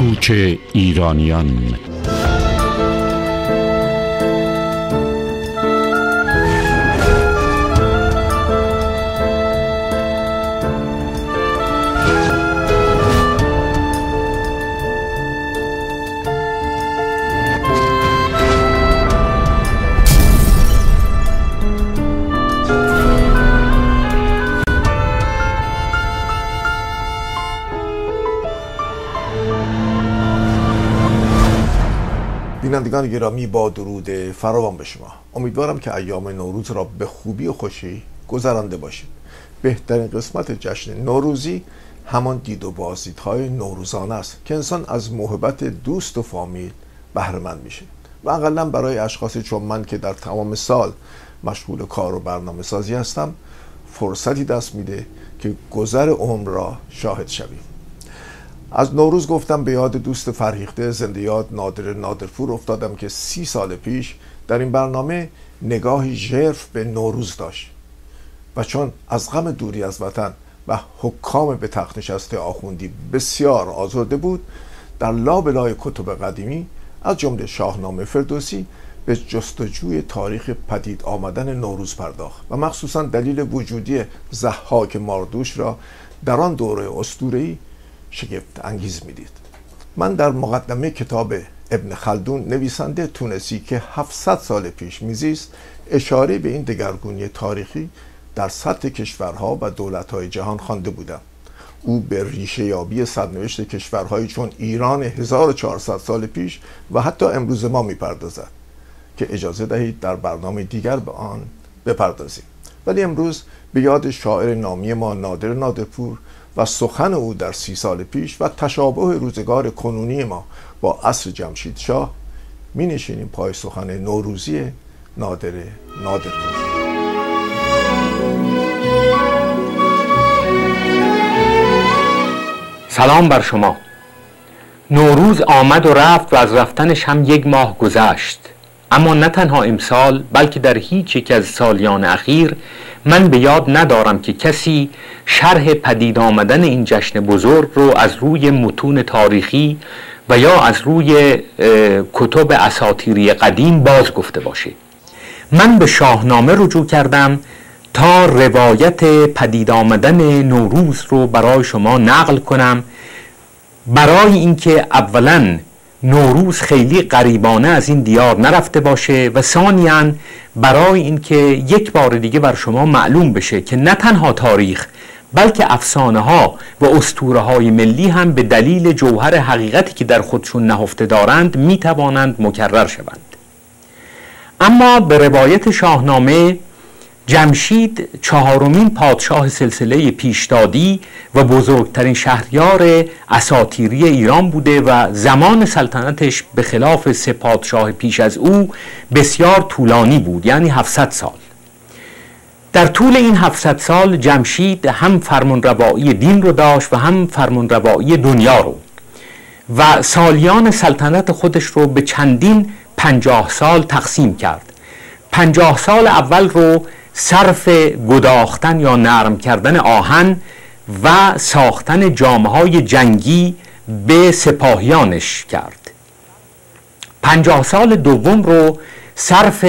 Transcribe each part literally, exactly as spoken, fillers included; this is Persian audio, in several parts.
کوچ ایرانیان. بینندگان گرامی، با درود فراوان به شما. امیدوارم که ایام نوروز را به خوبی و خوشی گذرانده باشید. بهترین قسمت جشن نوروزی همان دید و بازدیدهای نوروزانه است که انسان از محبت دوست و فامیل بهره مند میشه و اقلا برای اشخاصی چون من که در تمام سال مشغول کار و برنامه سازی هستم فرصتی دست میده که گذر عمر را شاهد شویم. از نوروز گفتم، به یاد دوست فرهیخته زنده یاد نادر نادرپور افتادم که سی سال پیش در این برنامه نگاهی ژرف به نوروز داشت و چون از غم دوری از وطن و حکام به تخت نشسته آخوندی بسیار آزرده بود، در لابلای کتب قدیمی از جمله شاهنامه فردوسی به جستجوی تاریخ پدید آمدن نوروز پرداخت و مخصوصا دلیل وجودی ضحاک ماردوش را در آن دوره اسطوره‌ای شگفت انگیز میدید. من در مقدمه کتاب ابن خلدون، نویسنده تونسی که هفتصد سال پیش میزیست، اشاره به این دگرگونی تاریخی در سطح کشورها و دولت‌های جهان خوانده بودم. او به ریشه یابی سرنوشت کشورهایی چون ایران هزار و چهارصد سال پیش و حتی امروز ما میپردازد که اجازه دهید در برنامه دیگر به آن بپردازیم. ولی امروز به یاد شاعر نامی ما نادر نادرپور و سخن او در سی سال پیش و تشابه روزگار کنونی ما با عصر جمشید شاه می نشینیم پای سخن نوروزی نادر نادرپور. سلام بر شما. نوروز آمد و رفت و از رفتنش هم یک ماه گذشت، اما نه تنها امسال بلکه در هیچ یک از سالیان اخیر من به یاد ندارم که کسی شرح پدید آمدن این جشن بزرگ رو از روی متون تاریخی و یا از روی کتب اساطیری قدیم باز گفته باشه. من به شاهنامه رجوع کردم تا روایت پدید آمدن نوروز رو برای شما نقل کنم، برای اینکه اولاً نوروز خیلی غریبانه از این دیار نرفته باشه و ثانیاً برای اینکه یک بار دیگه بر شما معلوم بشه که نه تنها تاریخ بلکه افسانه ها و اسطوره های ملی هم به دلیل جوهر حقیقتی که در خودشون نهفته دارند می توانند مکرر شوند. اما به روایت شاهنامه، جمشید چهارمین پادشاه سلسله پیشدادی و بزرگترین شهریار اساطیری ایران بوده و زمان سلطنتش به خلاف سه پادشاه پیش از او بسیار طولانی بود، یعنی هفتصد سال. در طول این هفتصد سال جمشید هم فرمانروایی دین رو داشت و هم فرمانروایی دنیا رو و سالیان سلطنت خودش رو به چندین پنجاه سال تقسیم کرد. پنجاه سال اول رو صرف گداختن یا نرم کردن آهن و ساختن جامه‌های جنگی به سپاهیانش کرد. پنجاه سال دوم رو صرف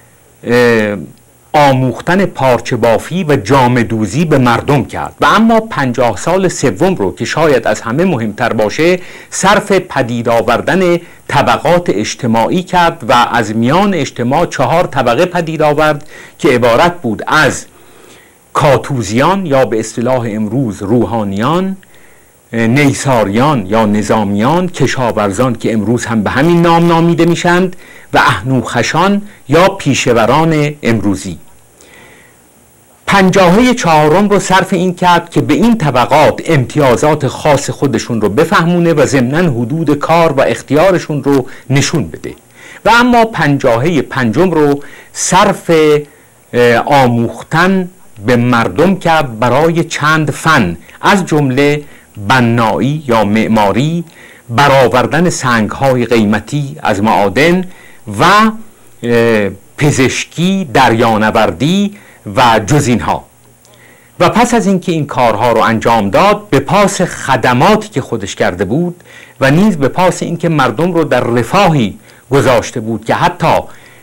آموختن پارچه بافی و جامه دوزی به مردم کرد و اما پنجاه سال سوم رو که شاید از همه مهمتر باشه صرف پدید آوردن طبقات اجتماعی کرد و از میان اجتماع چهار طبقه پدید آورد که عبارت بود از کاتوزیان یا به اصطلاح امروز روحانیان، نیساریان یا نظامیان، کشاورزان که امروز هم به همین نام نامیده میشند و اهنوخشان یا پیشوران امروزی. پنجاهه چهارم رو صرف این کرد که به این طبقات امتیازات خاص خودشون رو بفهمونه و ضمناً حدود کار و اختیارشون رو نشون بده و اما پنجاهه پنجم رو صرف آموختن به مردم کرد برای چند فن، از جمله بنایی یا معماری، برآوردن سنگ‌های قیمتی از معادن و پزشکی، دریانوردی و جز اینها. و پس از اینکه این کارها رو انجام داد، به پاس خدماتی که خودش کرده بود و نیز به پاس اینکه مردم رو در رفاهی گذاشته بود که حتی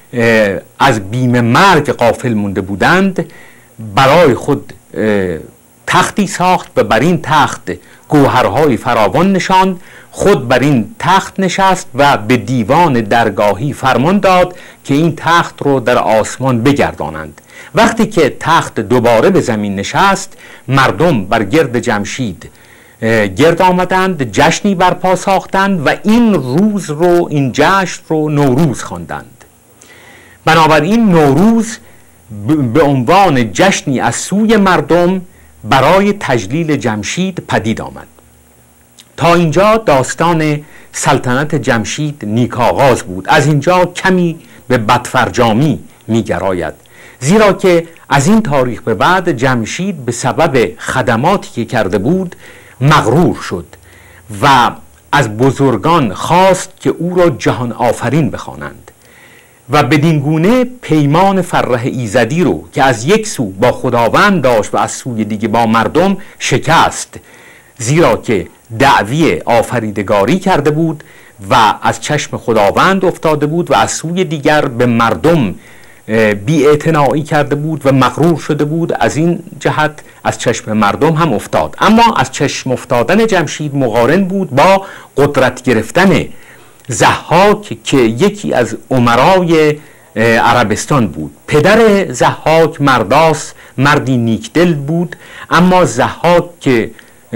از بیم مرگ غافل مونده بودند، برای خود تختی ساخت و بر این تخت گوهرهای فراوان نشاند. خود بر این تخت نشست و به دیوان درگاهی فرمان داد که این تخت رو در آسمان بگردانند. وقتی که تخت دوباره به زمین نشست، مردم بر گرد جمشید گرد آمدند، جشنی برپا ساختند و این روز رو، این جشن رو نوروز خواندند. بنابراین نوروز به عنوان جشنی از سوی مردم برای تجلیل جمشید پدید آمد. تا اینجا داستان سلطنت جمشید نیک آغاز بود. از اینجا کمی به بدفرجامی می‌گراید، زیرا که از این تاریخ به بعد جمشید به سبب خدماتی که کرده بود مغرور شد و از بزرگان خواست که او را جهان آفرین بخوانند و بدین گونه پیمان فرح ایزدی رو که از یک سو با خداوند داشت و از سوی دیگه با مردم شکست، زیرا که دعوی آفریدگاری کرده بود و از چشم خداوند افتاده بود و از سوی دیگر به مردم بی‌اعتنایی کرده بود و مغرور شده بود. از این جهت از چشم مردم هم افتاد. اما از چشم افتادن جمشید مقارن بود با قدرت گرفتن ضحاک که یکی از امرای عربستان بود. پدر ضحاک مرداس مردی نیکدل بود، اما ضحاک که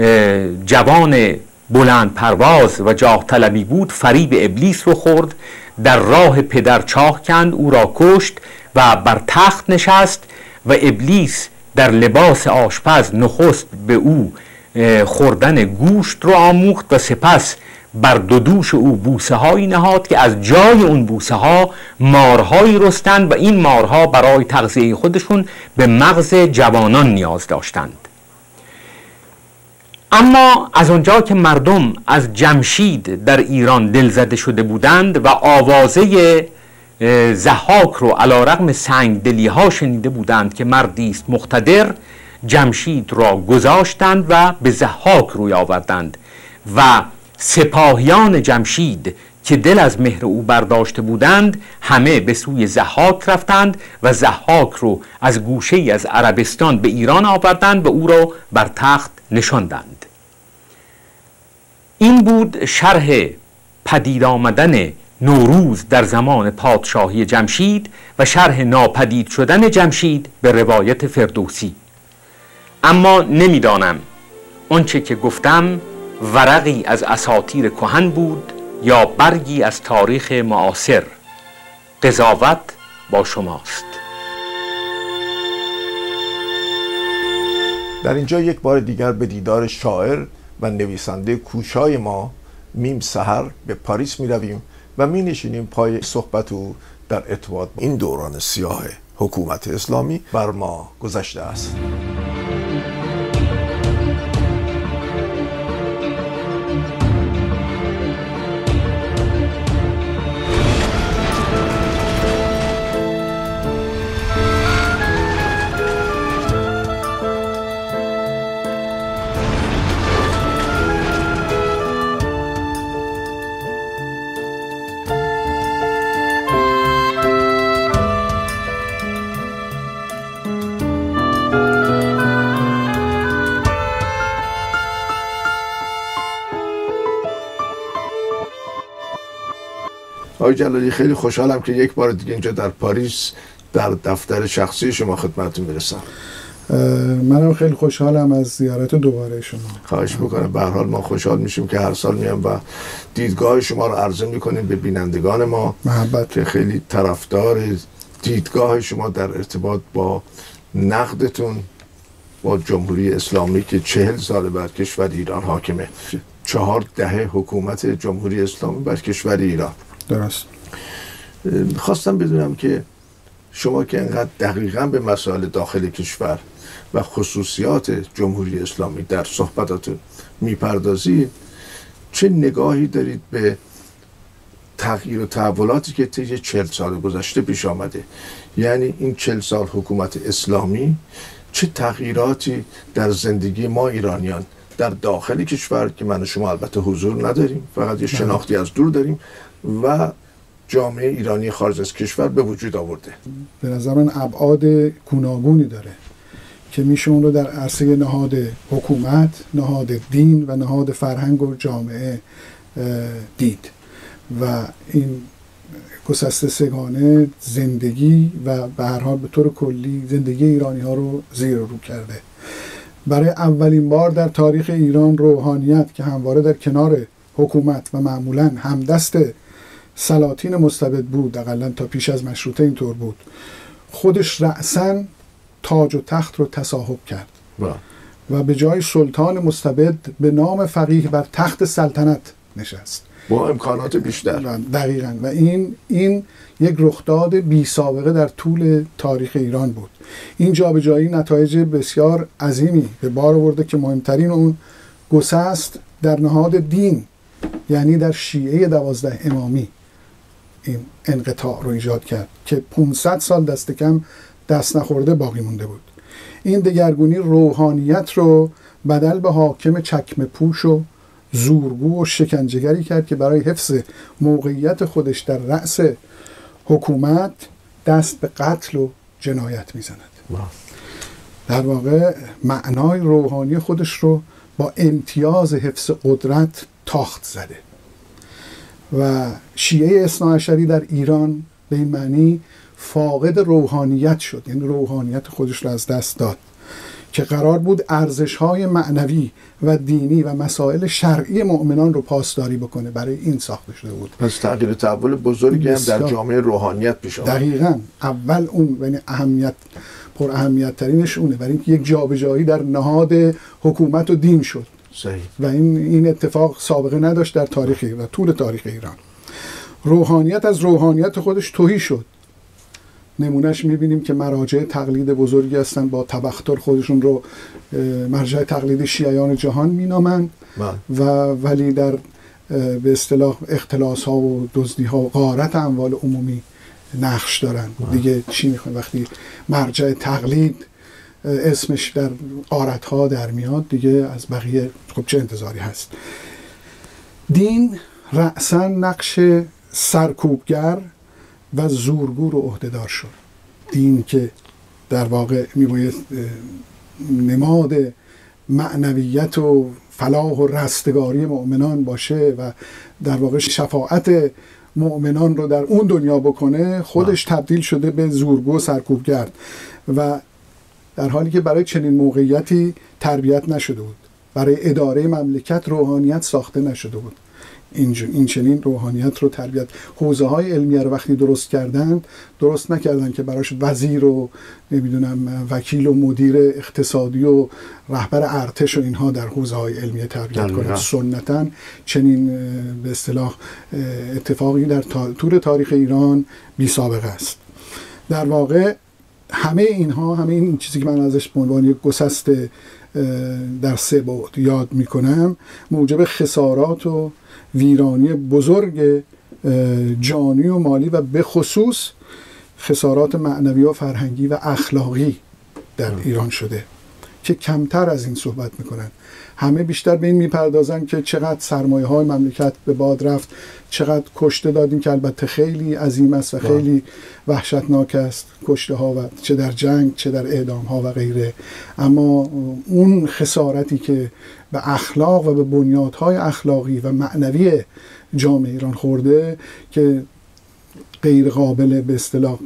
جوان بلند پرواز و جاه طلبی بود فریب ابلیس رو خورد، در راه پدر چاه کند، او را کشت و بر تخت نشست و ابلیس در لباس آشپز نخست به او خوردن گوشت رو آموخت و سپس بر دو دوش او بوسه هایی نهاد که از جای اون بوسه ها مارهایی رستند و این مارها برای تغذیه خودشون به مغز جوانان نیاز داشتند. اما از آنجا که مردم از جمشید در ایران دلزده شده بودند و آوازه ضحاک رو علیرغم سنگدلی ها شنیده بودند که مردی است مقتدر، جمشید را گذاشتند و به ضحاک روی آوردند و سپاهیان جمشید که دل از مهر او برداشته بودند همه به سوی ضحاک رفتند و ضحاک رو از گوشه ای از عربستان به ایران آوردند و او را بر تخت نشاندند. این بود شرح پدید آمدن نوروز در زمان پادشاهی جمشید و شرح ناپدید شدن جمشید به روایت فردوسی. اما نمیدانم آنچه که گفتم ورقی از اساطیر کهن بود یا برگی از تاریخ معاصر. قضاوت با شماست. در اینجا یک بار دیگر به دیدار شاعر و نویسنده کوشای ما میم سحر به پاریس می رویم و می نشینیم پای صحبت او در ارتباط با این دوران سیاه حکومت اسلامی بر ما گذشته است. آقای جلالی، خیلی خوشحالم که یک بار دیگه اینجا در پاریس در دفتر شخصی شما خدمتتون میرسم. منم خیلی خوشحالم از زیارت دوباره شما. خواهش میکنم. به هر حال ما خوشحال میشیم که هر سال میام و دیدگاه شما رو عرضه میکنیم به بینندگان ما محبت. که خیلی طرفدار دیدگاه شما در ارتباط با نقدتون با جمهوری اسلامی که چهل سال بر کشور ایران حاکمه، چهار دهه حکومت جمهوری اسلامی بر کشور ایران. درست. خواستم بدونم که شما که انقدر دقیقاً به مسائل داخل کشور و خصوصیات جمهوری اسلامی در صحبتاتون میپردازید، چه نگاهی دارید به تغییر و تحولاتی که طی چهل سال گذشته پیش آمده؟ یعنی این چهل سال حکومت اسلامی چه تغییراتی در زندگی ما ایرانیان در داخل کشور که من و شما البته حضور نداریم، فقط یه شناختی از دور داریم، و جامعه ایرانی خارج از کشور به وجود آورده؟ به نظر من ابعاد گوناگونی داره که میشه اون رو در عرصه نهاد حکومت، نهاد دین و نهاد فرهنگ و جامعه دید و این گسسته سگانه زندگی و به هر حال به طور کلی زندگی ایرانی ها رو زیر و رو کرده. برای اولین بار در تاریخ ایران روحانیت که همواره در کنار حکومت و معمولاً همدست سلاطین مستبد بود، حداقل تا پیش از مشروطه اینطور بود، خودش رأساً تاج و تخت رو تصاحب کرد با. و به جای سلطان مستبد به نام فقیه بر تخت سلطنت نشست با امکانات بیشتر. دقیقاً. و این این یک رخداد بی سابقه در طول تاریخ ایران بود. این جابجایی نتایج بسیار عظیمی به بار آورده که مهمترین اون گسست در نهاد دین، یعنی در شیعه دوازده امامی، این انقطاع رو ایجاد کرد که پانصد سال دست کم دست نخورده باقی مونده بود. این دگرگونی روحانیت رو بدل به حاکم چکمه پوش و زورگو و شکنجهگری کرد که برای حفظ موقعیت خودش در رأس حکومت دست به قتل و جنایت میزند. در واقع معنای روحانی خودش رو با امتیاز حفظ قدرت تاخت زده و شیعه اثناعشری در ایران به این معنی فاقد روحانیت شد، یعنی روحانیت خودش رو از دست داد که قرار بود ارزش‌های معنوی و دینی و مسائل شرعی مؤمنان رو پاسداری بکنه. برای این ساخته شده بود. پس تغییر تحول بزرگی هم در جامعه روحانیت پیش آمد. دقیقاً. اول اون، یعنی اهمیت پر اهمیت ترینش اونه، برای اینکه یک جابجایی در نهاد حکومت و دین شد. صحیح. و این این اتفاق سابقه نداشت در تاریخ و طول تاریخ ایران. روحانیت از روحانیت خودش تهی شد. نمونهش میبینیم که مراجع تقلید بزرگی هستن با تبختر خودشون رو مرجع تقلید شیعیان جهان مینامند و ولی در به اصطلاح اختلاس ها و دزدی ها و غارت اموال عمومی نقش دارن. دیگه چی میخوان وقتی مرجع تقلید اسمش در غارت ها در میاد، دیگه از بقیه خب چه انتظاری هست؟ دین رأساً نقش سرکوبگر و زورگو رو عهده‌دار شد. دین که در واقع میباید نماد معنویت و فلاح و رستگاری مؤمنان باشه و در واقع شفاعت مؤمنان رو در اون دنیا بکنه، خودش تبدیل شده به زورگو و سرکوبگر و در حالی که برای چنین موقعیتی تربیت نشده بود. برای اداره مملکت روحانیت ساخته نشده بود. این چنین روحانیت رو تربیت حوزه های علمیه رو وقتی درست کردند، درست نکردن که براش وزیر و نمیدونم وکیل و مدیر اقتصادی و رهبر ارتش و اینها در حوزه های علمیه تربیت کنند. سنتاً چنین به اصطلاح اتفاقی در طول تاریخ ایران بی سابقه است. در واقع همه اینها، همه این چیزی که من ازش به عنوان یک گسست در سه بعد یاد میکنم، موجب خسارات و ویرانی بزرگ جانی و مالی و به خصوص خسارات معنوی و فرهنگی و اخلاقی در ایران شده که کمتر از این صحبت میکنن. همه بیشتر به این میپردازن که چقدر سرمایه های مملکت به باد رفت، چقدر کشته دادیم که البته خیلی عظیم است و خیلی وحشتناک است، کشته ها و چه در جنگ چه در اعدام ها و غیره. اما اون خسارتی که به اخلاق و به بنیادهای اخلاقی و معنوی جامعه ایران خورده که غیر قابل به اصطلاح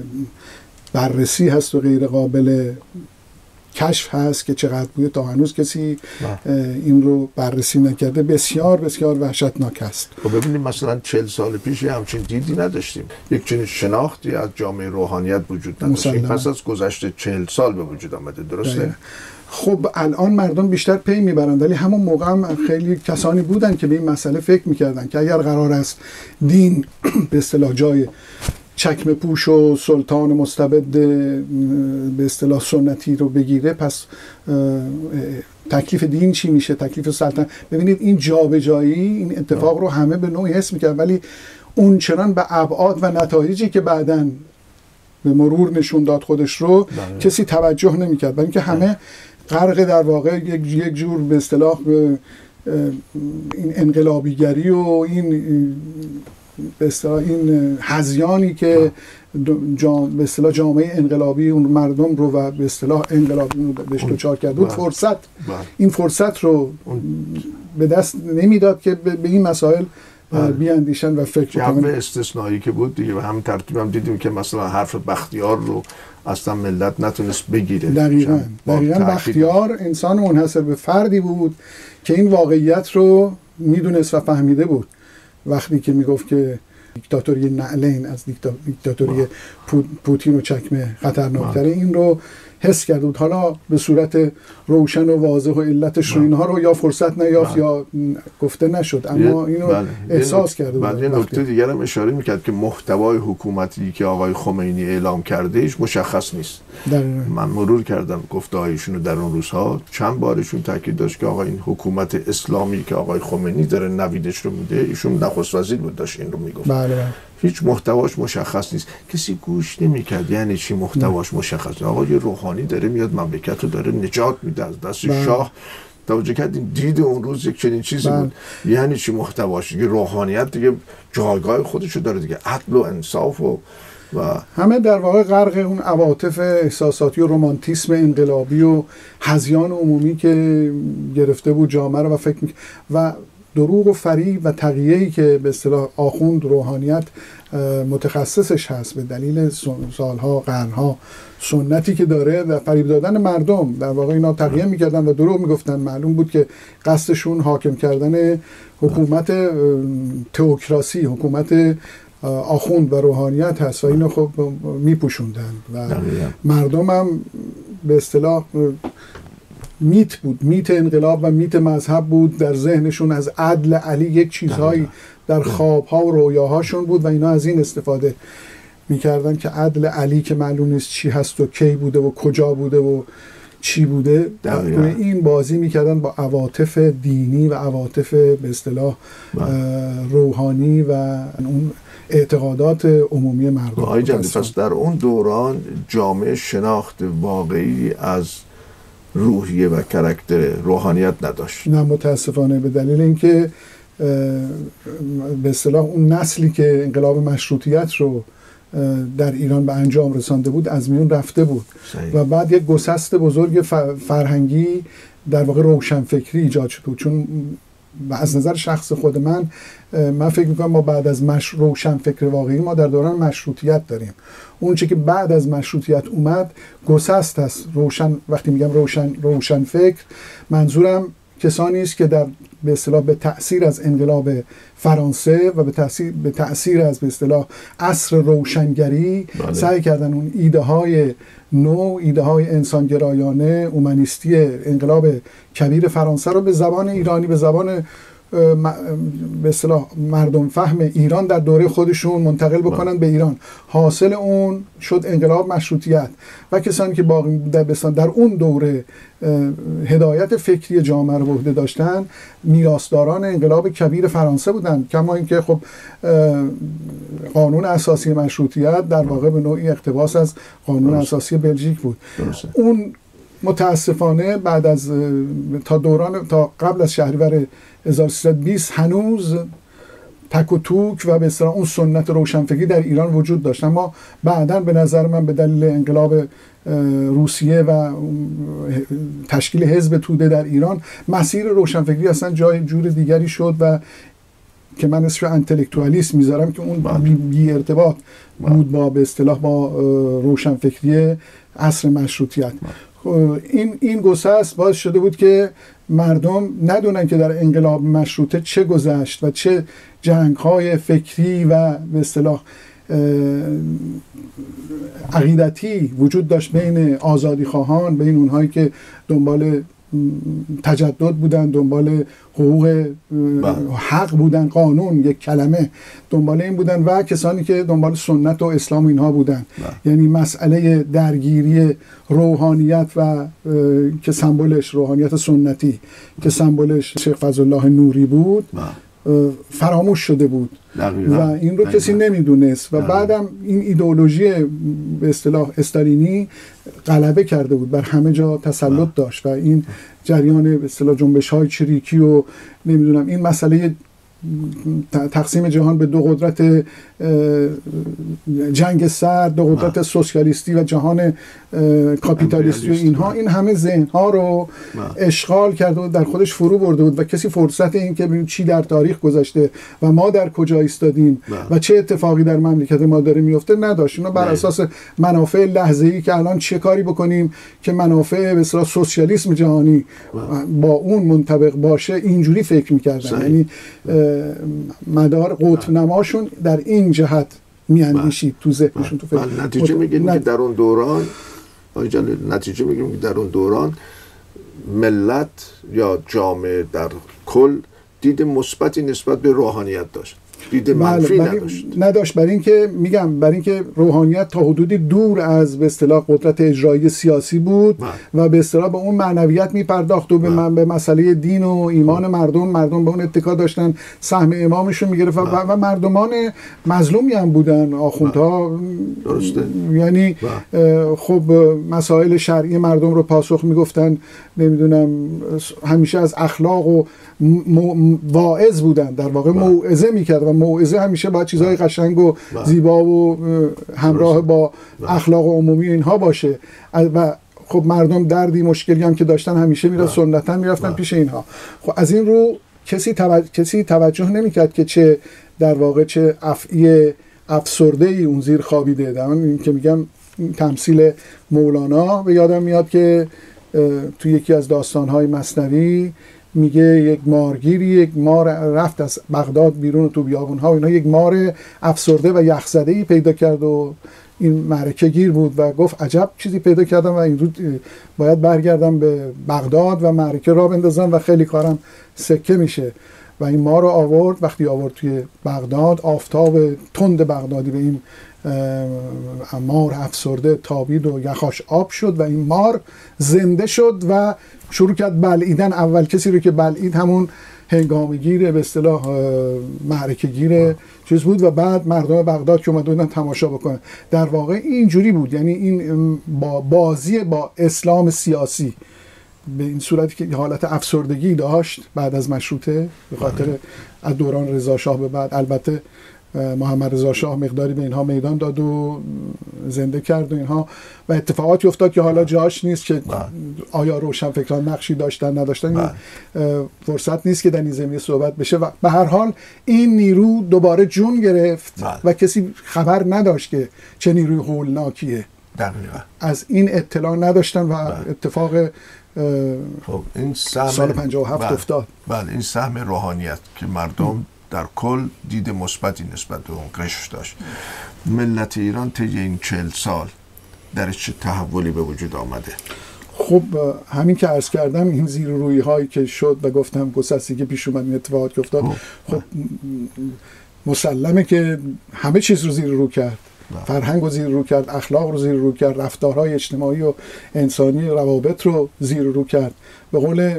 بررسی هست و غیر قابل کشف هست که چقدر بوده، تا هنوز کسی این رو بررسی نکرده، بسیار بسیار وحشتناک است. خب ببینیم مثلا چهل سال پیش همچین دیدی نداشتیم، یک چنین شناختی از جامعه روحانیت وجود نداشتیم، پس از گذشته چهل سال به وجود آمده. درسته؟ داید. خب الان مردم بیشتر پی میبرن، ولی همون موقع هم خیلی کسانی بودن که به این مسئله فکر میکردن که اگر قرار است دین به اصطلاح جای چکمه پوش و سلطان مستبد به اصطلاح سنتی رو بگیره، پس تکلیف دین چی میشه، تکلیف سلطنت. ببینید این جابجایی، این اتفاق رو همه به نوعی حس میکرد، ولی اون چنان به ابعاد و نتایجی که بعداً به مرور نشون داد خودش رو بله. کسی توجه نمی‌کرد، برای اینکه همه غرق در واقع یک یک جور به اصطلاح این انقلابیگری و این به اصطلاح این هذیانی که جام به اصطلاح جامعه انقلابی اون مردم رو و به اصطلاح انقلابی رو بهش دچار کرد بود فرصت این فرصت رو به دست نمیداد که به این مسائل بیاندیشن و فکر کنن. جو استثنایی که بود دیگه، و همین ترتیب هم دیدیم که مثلا حرف بختیار رو اصلا ملت نتونست بگیره. دقیقاً دقیقاً بختیار انسان منحصر به فردی بود که این واقعیت رو میدونست و فهمیده بود. وقتی که میگفت که دیکتاتوری نعلین از دیکتاتوری پوتین و چکمه خطرناکتره، این رو حس کرده بود. حالا به صورت روشن و واضح و علتش رو اینها رو یا فرصت نیافت یا گفته نشد، اما اینو بله. احساس کرده بود. بعد یه نکته دیگر هم اشاره میکرد که محتوای حکومتی که آقای خمینی اعلام کرده ایش مشخص نیست. دقیقا. من مرور کردم گفته هایشون رو در اون روزها، چند بارشون تاکید داشت که آقا این حکومت اسلامی که آقای خمینی داره نویدش رو میده، ایشون نخست وزیر بود داشت این رو میگفت. بله بله. هیچ محتواش مشخص نیست، کسی گوش نمیکرد. یعنی چی محتواش مشخص؟ آقا یه روحانی داره میاد مملکت رو داره نجات میده از دست بله. شاه. توجه کردین دید اون روز یک چنین چیزی بله. بود. یعنی چی محتواش؟ یه روحانیت دیگه جایگاه خودشو داره دیگه، عدل و انصاف و و همه در واقع غرق اون عواطف احساساتی و رمانتیسم انقلابی و هذیان عمومی که گرفته بود جامعه رو و فکر می... و دروغ و فریب و تقیه‌ای که به اصطلاح آخوند روحانیت متخصصش هست به دلیل سالها قرنها سنتی که داره و فریب دادن مردم، در واقع اینا تقیه میکردن و دروغ میگفتن. معلوم بود که قصدشون حاکم کردن حکومت تئوکراسی، حکومت آخوند و روحانیت هست و اینو خب میپوشوندن و مردم هم به اصطلاح میت بود، میت انقلاب و میت مذهب بود در ذهنشون. از عدل علی یک چیزهایی در خوابها و رویاهاشون بود و اینا از این استفاده میکردن که عدل علی که معلوم نیست چی هست و کی بوده و کجا بوده و چی بوده، این بازی میکردن با عواطف دینی و عواطف به اصطلاح روحانی و اون اعتقادات عمومی مردم. آقای جندی، پس در اون دوران جامعه شناخت واقعی از روحیه و کاراکتر روحانیت نداشت. نه متاسفانه، به دلیل اینکه به اصطلاح اون نسلی که انقلاب مشروطیت رو در ایران به انجام رسانده بود از میون رفته بود صحیح. و بعد یک گسست بزرگ فرهنگی در واقع روشنفکری ایجاد شد بود. چون از نظر شخص خود من من فکر میکنم ما بعد از مش... روشنفکر واقعی ما در دوران مشروطیت داریم. اون چه که بعد از مشروطیت اومد گسست است. روشن وقتی میگم روشن روشنفکر منظورم کسانی است که در به اصطلاح به تأثیر از انقلاب فرانسه و به تأثیر به تأثیر از به اصطلاح عصر روشنگری بله. سعی کردن اون ایده های نو، ایده های انسانگرایانه اومانیستی انقلاب کبیر فرانسه رو به زبان ایرانی، به زبان به اصطلاح مردم فهم ایران در دوره خودشون منتقل بکنن به ایران. حاصل اون شد انقلاب مشروطیت و کسانی که باقی بودن در اون دوره هدایت فکری جامعه رو به عهده داشتن میراثداران انقلاب کبیر فرانسه بودن. کما اینکه خب قانون اساسی مشروطیت در واقع به نوعی اقتباس از قانون اساسی بلژیک بود. درسته. اون متاسفانه بعد از تا دوران تا قبل از شهریور هزار و سیصد و بیست هنوز تک و توک و به اصطلاح اون سنت روشنفکری در ایران وجود داشت. اما بعداً به نظر من به دلیل انقلاب روسیه و تشکیل حزب توده در ایران مسیر روشنفکری اصلا جای جور دیگری شد و که من اسمش انتלקتوالیسم میذارم که اون بی, بی ارتباط بود با به اصطلاح با روشنفکری عصر مشروطیت. این این گسست باعث شده بود که مردم ندونن که در انقلاب مشروطه چه گذشت و چه جنگ‌های فکری و به اصطلاح عقیدتی وجود داشت بین آزادی خواهان، بین اونهایی که دنبال تجدد بودن، دنبال حقوق حق بودن، قانون یک کلمه دنبال این بودن و کسانی که دنبال سنت و اسلام اینها بودن. یعنی مسئله درگیری روحانیت و که سمبلش روحانیت سنتی که سمبلش شیخ فضلالله نوری بود فراموش شده بود دقیقا. و این رو دقیقا. کسی نمیدونست و دقیقا. بعدم این ایدئولوژی به اصطلاح استالینی غلبه کرده بود، بر همه جا تسلط داشت و این جریان به اصطلاح جنبش‌های چریکی و نمیدونم این مسئله تقسیم جهان به دو قدرت جنگ سرد، دو قدرت سوسیالیستی و جهان کاپیتالیستی و اینها، این همه ذهن‌ها رو اشغال کرده و در خودش فرو برده بود و کسی فرصت این که ببینیم چی در تاریخ گذشته و ما در کجا ایستادیم و چه اتفاقی در مملکت ما داره میفته نداشت. اونا بر اساس منافع لحظه‌ای که الان چه کاری بکنیم که منافع به اصطلاح سوسیالیسم جهانی با اون منطبق باشه اینجوری فکر می‌کردن. یعنی مدار قطب نماشون در این جهت میاندیشید تو ذهنشون تو فکر. نتیجه میگیم که در اون دوران نتیجه میگیم که در اون دوران ملت یا جامعه در کل دید مثبتی نسبت به روحانیت داشت، دید منفی بله نداشت. نداشت برای اینکه میگم برای اینکه روحانیت تا حدودی دور از به اصطلاح قدرت اجرایی سیاسی بود بله. و به اصطلاح به اون معنویت میپرداخت و به, من به مسئله دین و ایمان مردم مردم به اون اتکا داشتن، سهم امامشون میگرفت و, و مردمان مظلومی هم بودن آخوندها. درسته. یعنی خب مسائل شرعی مردم رو پاسخ میگفتن، نمیدونم همیشه از اخلاق و واعظ بودن، در واقع موعظه میکرد و موعظه همیشه با چیزهای قشنگ و زیبا و همراه با اخلاق عمومی اینها باشه و خب مردم دردی مشکلی هم که داشتن همیشه میرن سنتا میرفتن پیش اینها. خب از این رو کسی توجه, کسی توجه نمیکرد که چه در واقع چه افعی افسرده ای اون زیر خوابیده. در این که میگم تمثیل مولانا به یادم میاد که تو یکی از داستانهای مثنوی میگه یک مارگیری یک مار رفت از بغداد بیرون تو بیابونها و اینا، یک مار افسرده و یخزده‌ای پیدا کرد و این معرکه گیر بود و گفت عجب چیزی پیدا کردم و این رو باید برگردم به بغداد و معرکه را بندازم و خیلی کارم سکه میشه و این مار رو آورد. وقتی آورد توی بغداد آفتاب تند بغدادی به این مار افسرده تابید و یخاش آب شد و این مار زنده شد و شروع کرد بلعیدن. اول کسی رو که بلعید همون هنگامگیر به اصطلاح معرکه گیر چیز بود و بعد مردم بغداد که اومده بودن تماشا بکنن. در واقع اینجوری بود، یعنی این با بازی با اسلام سیاسی به این صورتی که حالت افسردگی داشت بعد از مشروطه به خاطر از دوران رضا شاه به بعد. البته محمد رضا شاه مقداری به اینها میدان داد و زنده کرد و اینها و اتفاقاتی افتاد که حالا جاش نیست که آیا روشنفکران نقشی داشتن نداشتن، فرصت نیست که در این زمینه صحبت بشه و به هر حال این نیرو دوباره جون گرفت و کسی خبر نداشت که چه نیروی هولناکیه. دقیقاً از این اطلاع نداشتن و اتفاق خب این سهم سال پنجاه و هفت افتاد. بله این سهم روحانیت که مردم در کل دید مثبتی نسبت به اون قشر داشت. ملت ایران طی این چهل سال در چه تحولی به وجود آمده؟ خب همین که عرض کردم این زیر روی هایی که شد و گفتم گسستی که پیش اومد این اتفاقات که افتاد خب مسلمه که همه چیز رو زیر رو کرد. فرهنگ رو زیر رو کرد، اخلاق رو زیر رو کرد، رفتارهای اجتماعی و انسانی روابط رو زیر رو کرد. به قول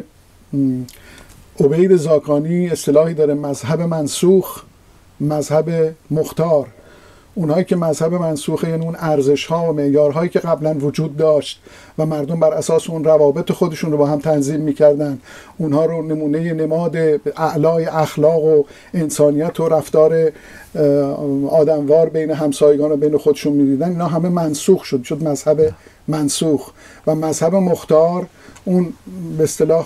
عبید زاکانی اصطلاحی داره مذهب منسوخ، مذهب مختار. اونهایی که مذهب منسوخه یعنی اون ارزش‌ها و معیارهایی که قبلا وجود داشت و مردم بر اساس اون روابط خودشون رو با هم تنظیم می‌کردن، اونها رو نمونه نماد اعلای اخلاق و انسانیت و رفتار آدموار بین همسایگان و بین خودشون می‌دیدن، اینا همه منسوخ شد، شد مذهب منسوخ. و مذهب مختار اون به اصطلاح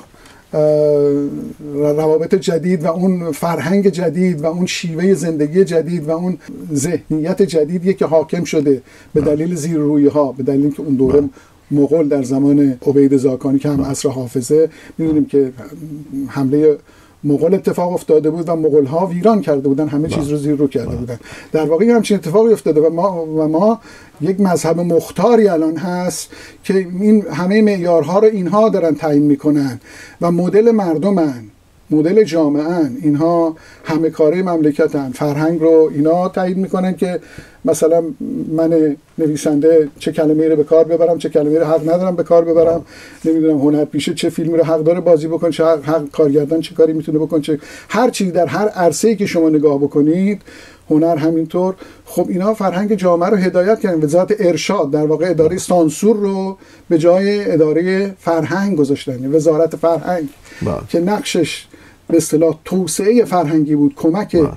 روابط جدید و اون فرهنگ جدید و اون شیوه زندگی جدید و اون ذهنیت جدیدیه که حاکم شده به دلیل زیر روی ها، به دلیل که اون دوره مغول در زمان عبید زاکانی که هم عصر حافظه می‌دونیم که حمله مغول اتفاق افتاده بود و مغول ها ویران کرده بودن، همه چیز رو زیر رو کرده بودن. در واقع همچین اتفاقی افتاده و ما و ما یک مذهب مختاری الان هست که این همه معیارها رو اینها دارن تعیین میکنن و مدل مردمن مدل جامعه، اینها همه کاره مملکتن، فرهنگ رو اینا تایید میکنن که مثلا من نویسنده چه کلمه‌ای رو به کار ببرم، چه کلمه‌ای رو حق ندارم به کار ببرم، نمیدونم هنرپیشه چه فیلمی رو حق داره بازی بکنه، چه حق, حق کارگردان چه کاری میتونه بکنه، چه هر چیزی در هر عرصه‌ای که شما نگاه بکنید، هنر همینطور. خب اینا فرهنگ جامعه رو هدایت کردن. وزارت ارشاد در واقع اداره سانسور رو به جای اداره فرهنگ گذاشتن، وزارت فرهنگ با. که نقشش به اصطلاح توسعه فرهنگی بود، کمک با.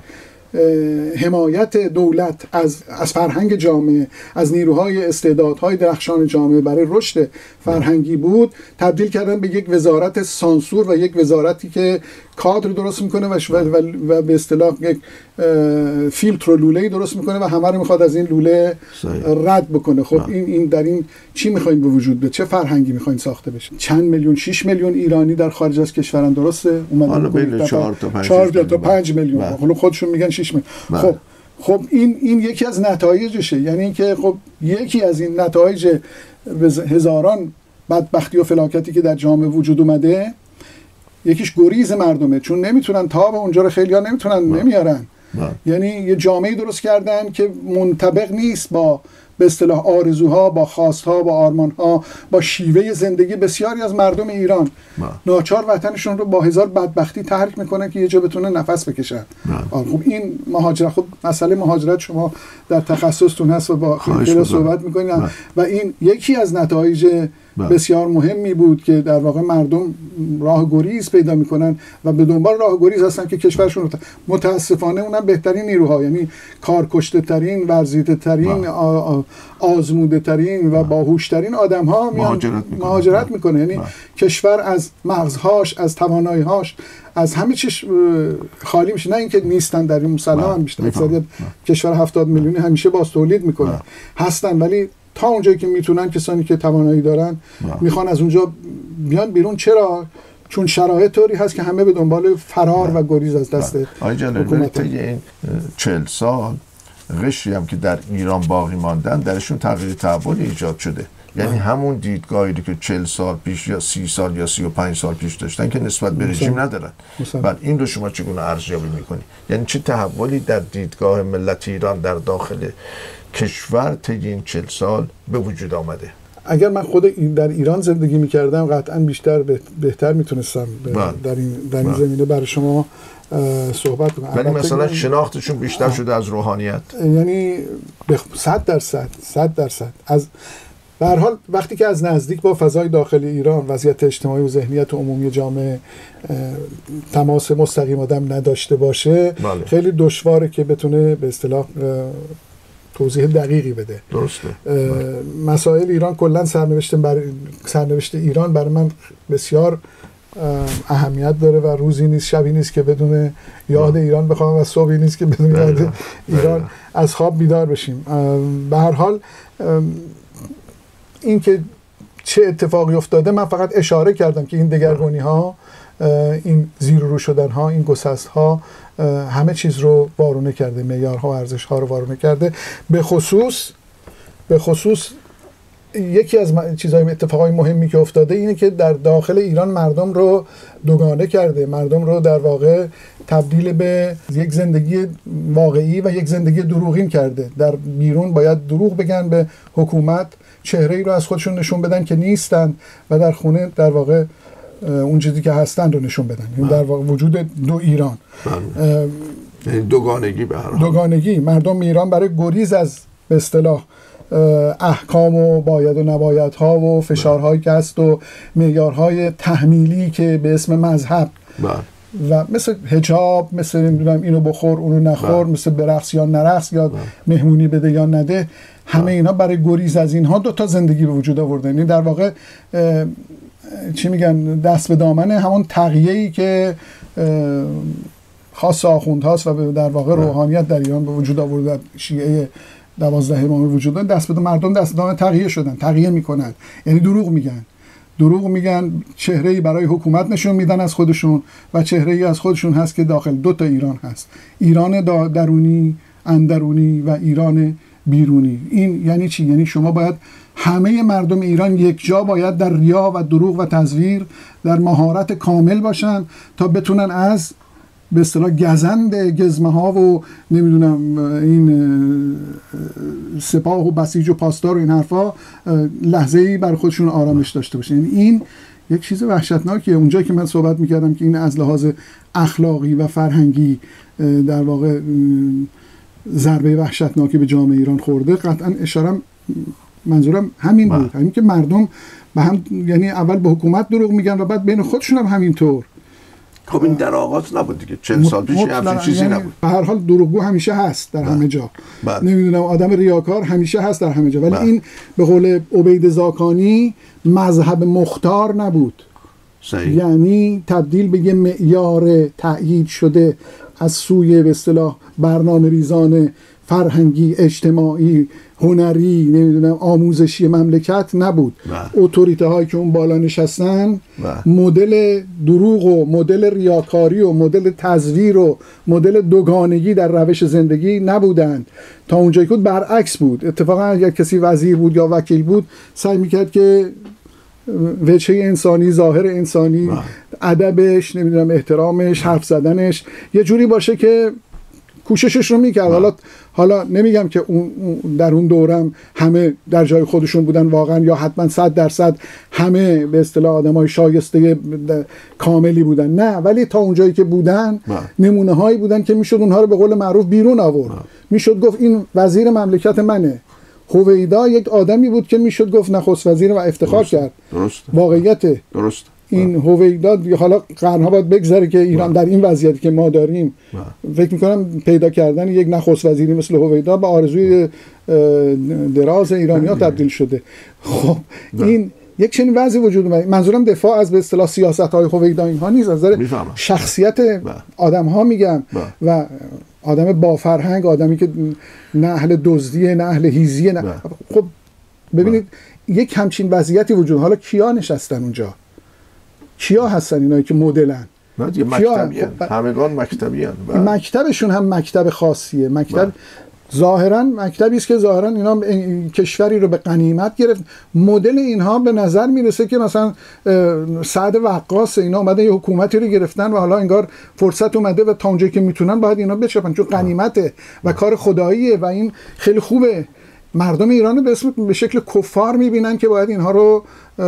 حمایت دولت از از فرهنگ جامعه، از نیروهای استعدادهای درخشان جامعه برای رشد فرهنگی بود، تبدیل کردن به یک وزارت سانسور و یک وزارتی که کادر درست میکنه و و, و به اصطلاح یک فیلتر و لوله‌ای درست میکنه و همه رو میخواد از این لوله رد بکنه. خب این این در این چی میخواین به وجود بیاد؟ چه فرهنگی میخواین ساخته بشه؟ چند میلیون، شش میلیون ایرانی در خارج از کشورن، درسته؟ اومدن بین چهار تا پنج میلیون. حالا خودشون میگن شش میلیون. خب خب این این یکی از نتایجشه، یعنی اینکه خب یکی از این نتایج هزاران بدبختی و فلاکتی که در جامعه وجود اومده، یکیش گریز مردمه، چون نمیتونن تا به اونجا رو خیلی‌ها نمیتونن نمیارن. یعنی یه جامعه درست کردن که منطبق نیست با به اصطلاح آرزوها، با خواستها، با آرمانها، با شیوه زندگی بسیاری از مردم ایران. ما. ناچار وطنشون رو با هزار بدبختی ترک میکنن که یه جا بتونه نفس بکشن. خب این مهاجرت، خب مسئله مهاجرت شما در تخصصتون هست و با خیلی صحبت میکنید و این یکی از نتایج بسیار مهمی بود که در واقع مردم راه گریز پیدا میکنن و به دنبال راه گریز هستن که کشورشون رو متاسفانه اونم بهترین نیروها، یعنی کارکشته ترین، ورزیده ترین، آزموده ترین و باهوش ترین آدم ها مهاجرت میکنه, مهاجرت میکنه. یعنی با. کشور از مغزهاش، از توانایی‌هاش، از همه چیز خالی میشه. نه اینکه نیستن، در این مسلمان هم بیشتر اکثریت کشور هفتاد میلیونی همیشه باز تولید میکنه هستن، ولی تا اونجایی که میتونن کسانی که توانایی دارن میخوان از اونجا بیان بیرون. چرا؟ چون شرایط طوری هست که همه به دنبال فرار و گریز از دست حکومت. این چهل سال قشری هم که در ایران باقی ماندن درشون تغییر تحولی ایجاد شده. یعنی همون دیدگاهی که چهل سال پیش یا سی سال یا سی و پنج سال پیش داشتن که نسبت به رژیم ندارن. بعد این رو شما چگونه ارزیابی میکنی؟ یعنی چه تحولی در دیدگاه ملت ایران در داخل کشور طی این چهل سال به وجود آمده؟ اگر من خود در ایران زندگی میکردم قطعا بیشتر بهتر میتونستم در این در این زمینه برای شما صحبت کنم. ولی مثلا شناختشون بیشتر آه. شده از روحانیت، یعنی صد درصد صد درصد از به هر حال وقتی که از نزدیک با فضای داخلی ایران، وضعیت اجتماعی و ذهنیت عمومی جامعه تماس مستقیم آدم نداشته باشه، بله. خیلی دشواره که بتونه به اصطلاح توضیح دقیقی بده. درسته. مسائل ایران کلا سرنوشت بر سرنوشت ایران برای من بسیار اهمیت داره و روزی نیست، شبی نیست که بدون یاد ایران بخوام و صبحی نیست که بدون یاد ایران از خواب بیدار بشیم. به هر حال این که چه اتفاقی افتاده، من فقط اشاره کردم که این دگرگونی ها، این زیر و رو شدن ها، این گسست ها همه چیز رو وارونه کرده، معیارها و ارزش ها رو وارونه کرده. به خصوص به خصوص یکی از چیزهای اتفاقای مهمی که افتاده اینه که در داخل ایران مردم رو دوگانه کرده، مردم رو در واقع تبدیل به یک زندگی واقعی و یک زندگی دروغین کرده. در بیرون باید دروغ بگن به حکومت، چهره‌ای رو از خودشون نشون بدن که نیستن و در خونه در واقع اون چیزی که هستن رو نشون بدن. این در واقع وجود دو ایران، دوگانگی به هر حال. دوگانگی مردم ایران برای گریز از به اصطلاح احکام و باید و نباید ها و فشارهایی که هست و معیارهای تحمیلی که به اسم مذهب و مثل حجاب، مثل نمیدونم اینو بخور اونو نخور، مثل برقص یا نرقص یا مهمونی بده یا نده، همه اینا برای گریز از اینها دو تا زندگی به وجود آورده. یعنی در واقع چی میگن، دست به دامن همون تقیه‌ای که خاص آخوندهاست و در واقع روحانیت در ایران به وجود آورده، شیعه دوازده امامی وجود دارن، دست به مردم دست به دامن تقیه شدن، تقیه میکنن، یعنی دروغ میگن دروغ میگن چهره‌ای برای حکومت نشون میدن از خودشون و چهره‌ای از خودشون هست که داخل دو تا ایران هست، ایران درونی اندرونی و ایران بیرونی. این یعنی چی؟ یعنی شما باید همه مردم ایران یک جا باید در ریا و دروغ و تزویر در مهارت کامل باشن تا بتونن از به اصطلاح گزند گزمه ها و نمیدونم این سپاه و بسیج و پاسدار و این حرفا لحظه‌ای بر خودشون آرامش داشته باشن. یعنی این یک چیز وحشتناکیه. اونجایی که من صحبت میکردم که این از لحاظ اخلاقی و فرهنگی در واقع ضربه وحشتناکی به جامعه ایران خورده، قطعا اشارم منظورم همین بود، همین که مردم به هم، یعنی اول به حکومت دروغ میگن و بعد بین خودشون هم همینطور. خب این در آغاز نبود دیگه، چهل سال پیش همچین چیزی یعنی نبود. به هر حال دروغگو همیشه هست در همه جا، نمیدونم آدم ریاکار همیشه هست در همه جا، ولی این به قول عبید زاکانی مذهب مختار نبود. صحیح. یعنی تبدیل به یه معیار تأیید شده از سوی به اصطلاح برنامه ریزان فرهنگی، اجتماعی، هنری، نمیدونم آموزشی مملکت نبود. اتوریته هایی که اون بالا نشستن مدل دروغ و مدل ریاکاری و مدل تزویر و مدل دوگانگی در روش زندگی نبودند. تا اونجایی که برعکس بود. اتفاقا اگر کسی وزیر بود یا وکیل بود سعی میکرد که وجه انسانی، ظاهر انسانی، ادبش، نمیدونم احترامش، حرف زدنش یه جوری باشه که کوششش رو میکرد. حالا حالا نمیگم که اون در اون دورم همه در جای خودشون بودن واقعا، یا حتما صد درصد همه به اصطلاح آدمای شایسته کاملی بودن، نه، ولی تا اونجایی که بودن نمونه هایی بودن که میشد اونها رو به قول معروف بیرون آورد. میشد گفت این وزیر مملکت منه. هویدا یک آدمی بود که میشد گفت نخست وزیر و افتخار درسته. کرد. درست. واقعیت این این هویدا حالا قرنها باید بگذره که ایران در این وضعیتی که ما داریم فکر میکنم پیدا کردن یک نخست وزیری مثل هویدا به آرزوی دراز ایرانی‌ها تبدیل شده. خب این یک چنین وضعی وجود اومد. منظورم دفاع از به اصطلاح سیاست‌های هویدا اینها نیست، از نظر شخصیت آدم‌ها میگم و آدم با فرهنگ، آدمی که نه اهل دزدیه نه اهل هیزیه نه. خب ببینید یک همچین وضعیتی وجود. حالا کیا نشستن اونجا؟ کیا هستن اینایی که مدلن؟ مکتبی هن. همگان مکتبی هن. مکتبشون هم مکتب خاصیه. مکتب ظاهرا مکتبی است که ظاهرا اینا کشوری رو به غنیمت گرفت. مدل اینها به نظر میرسه که مثلا سعد وقاص اینا اومدن یه حکومتی رو گرفتن و حالا انگار فرصت اومده و تا اونجایی که میتونن باید اینا بچپن، چون غنیمته و کار خداییه و این خیلی خوبه. مردم ایران رو به اسم به شکل کفار میبینن که باید اینها رو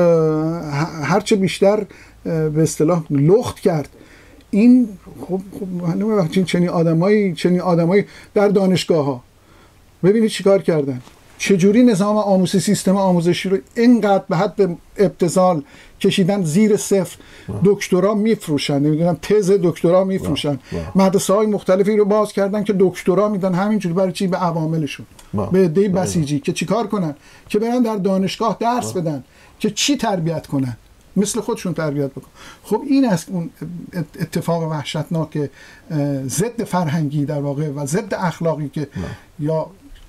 هرچه بیشتر به اصطلاح لخت کرد. این خب خب وقتی چنین آدمایی چنین آدمایی در دانشگاه ها ببینید چیکار کردن، چجوری نظام آموزشی، سیستم آموزشی رو اینقدر به حد ابتذال کشیدن زیر صفر. دکترا میفروشن، نمیدونم تز دکترا میفروشن، مدرسه های مختلفی رو باز کردن که دکترا میدن همینجوری. برای چی؟ به عواملشون، به عده بسیجی که چیکار کنن، که برن در دانشگاه درس بدن که چی تربیت کنن، مثل خودشون تربیت بکن. خب این است اون اتفاق وحشتناک ضد فرهنگی در واقع و ضد اخلاقی که یا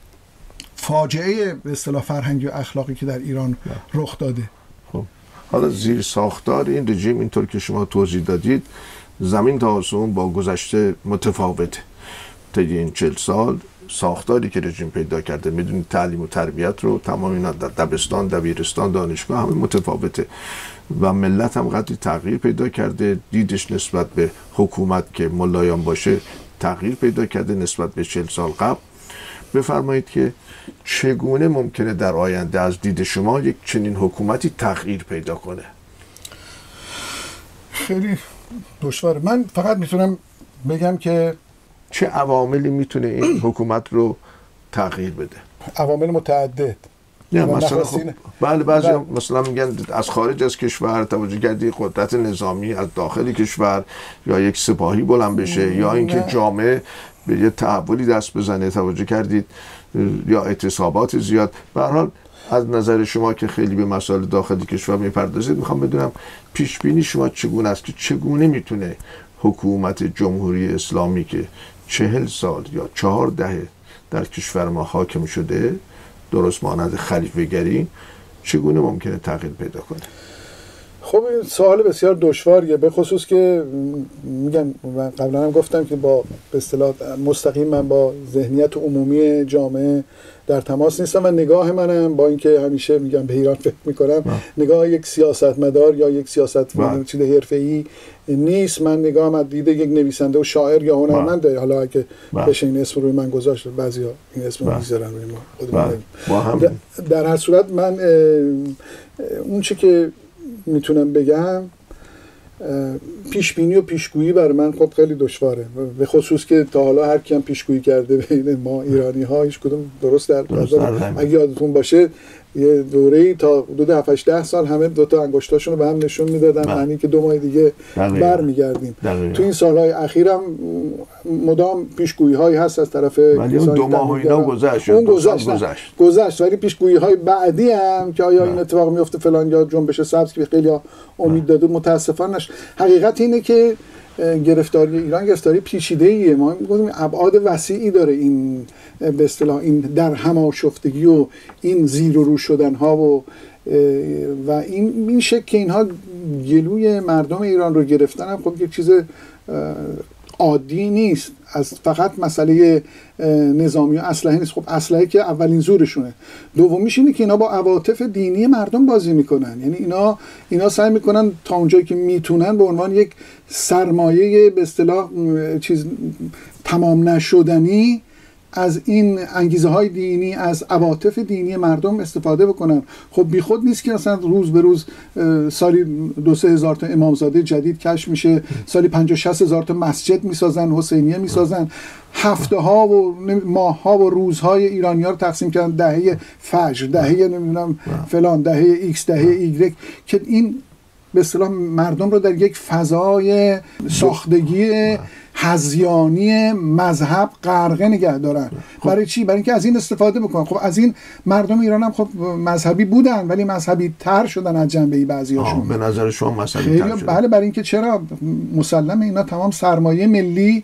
فاجعه به اصطلاح فرهنگی و اخلاقی که در ایران رخ داده. خب حالا زیر ساختار این رژیم اینطور که شما توضیح دادید زمین تا آسمون با گذشته متفاوته. طی این چهل سال ساختاری که رژیم پیدا کرده، میدونید تعلیم و تربیت رو تمام اینا در دبستان، دبیرستان، دانشگاه همه متفاوته و ملت هم قدری تغییر پیدا کرده. دیدش نسبت به حکومت که ملایان باشه تغییر پیدا کرده نسبت به چهل سال قبل. بفرمایید که چگونه ممکنه در آینده از دید شما یک چنین حکومتی تغییر پیدا کنه؟ خیلی دشواره. من فقط میتونم بگم که چه عواملی میتونه این حکومت رو تغییر بده؟ عوامل متعدد. نه مثلا خب بله بعضی هم مثلا میگن از خارج از کشور توجه کردی قدرت نظامی از داخل کشور یا یک سپاهی بلند بشه یا اینکه جامعه به یه تحولی دست بزنه، توجه کردید، یا اعتصابات زیاد. به هر حال از نظر شما که خیلی به مسائل داخلی کشور میپردازید میخوام بدونم پیش بینی شما چگونه است که چگونه میتونه حکومت جمهوری اسلامی که چهل سال یا چهار دهه در کشور ما حاکم شده درست مانند خلیفه‌گری چگونه ممکنه تغییر پیدا کنه؟ خب این سوال بسیار دشواریه، به خصوص که میگم من قبلا هم گفتم که با به اصطلاح مستقیم من با ذهنیت عمومی جامعه در تماس نیستم و نگاه منم با اینکه همیشه میگم به ایران فکر میکنم نگاه یک سیاستمدار یا یک سیاستمدار چیز حرفه‌ای نیست. من نگاهم از دید یک نویسنده و شاعر یا هنرمنده. حالا اگه بشه این اسم روی من گذاشت، بعضیا این اسم رو میذارن روی ما خودمون. در هر صورت من اون چی که میتونم بگم پیشبینی و پیشگویی برای من خب خیلی دشواره، به خصوص که تا حالا هر کی هم پیشگویی کرده بین ما ایرانی ها هیچ کدوم درست در اگه یادتون باشه یه دوره‌ای تا حدود هفت هشت ده سال همه دو تا انگشتاشون رو به هم نشون میدادن، یعنی که دو ماه دیگه برمیگردیم. تو این سالهای اخیرم مدام پیشگویی‌هایی هست از طرف ولی اون دو ماه و اینا گذشت اون گذشت گذشت گذشت ولی پیشگویی‌های بعدی هم که آیا این اتفاق میفته فلان یا جنبش سبز که خیلی امید داده متاسفانه نشد. حقیقت اینه که گرفتاری ایران گرفتاری پیچیده‌ایه. ما میگیم ابعاد وسیعی داره این به اصطلاح این در هماشفتگی و این زیر و رو شدن ها و و این این شکل که اینها گلوی مردم ایران رو گرفتن هم خب یک چیز عادی نیست، از فقط مسئله نظامی و اسلحه نیست. خب اسلحه که اولین زورشونه، دومیش اینه که اینا با عواطف دینی مردم بازی میکنن. یعنی اینا اینا سعی میکنن تا اونجایی که میتونن به عنوان یک سرمایه به اصطلاح چیز تمام نشدنی از این انگیزه های دینی، از عواطف دینی مردم استفاده بکنن. خب بی خود نیست که اصلا روز به روز سالی دو سه هزار تا امامزاده جدید کشف میشه، سالی پنجاه شصت هزار تا مسجد میسازن، حسینیه میسازن، هفته ها و ماه ها و روزهای ایرانی ها رو تقسیم کردن، دهه فجر، دهه نمیدونم فلان، دهه ایکس، دهه ایگرگ، که این به اصطلاح مردم رو در یک فضای ساختگی هذیانی مذهب غرقه نگه دارن. خب. برای چی؟ برای اینکه از این استفاده بکنن. خب از این مردم ایران هم خب مذهبی بودن ولی مذهبی تر شدن از جنبه بعضیاشون. به نظر شما مذهبی تر شدن؟ بله، برای اینکه چرا مسلم اینا تمام سرمایه ملی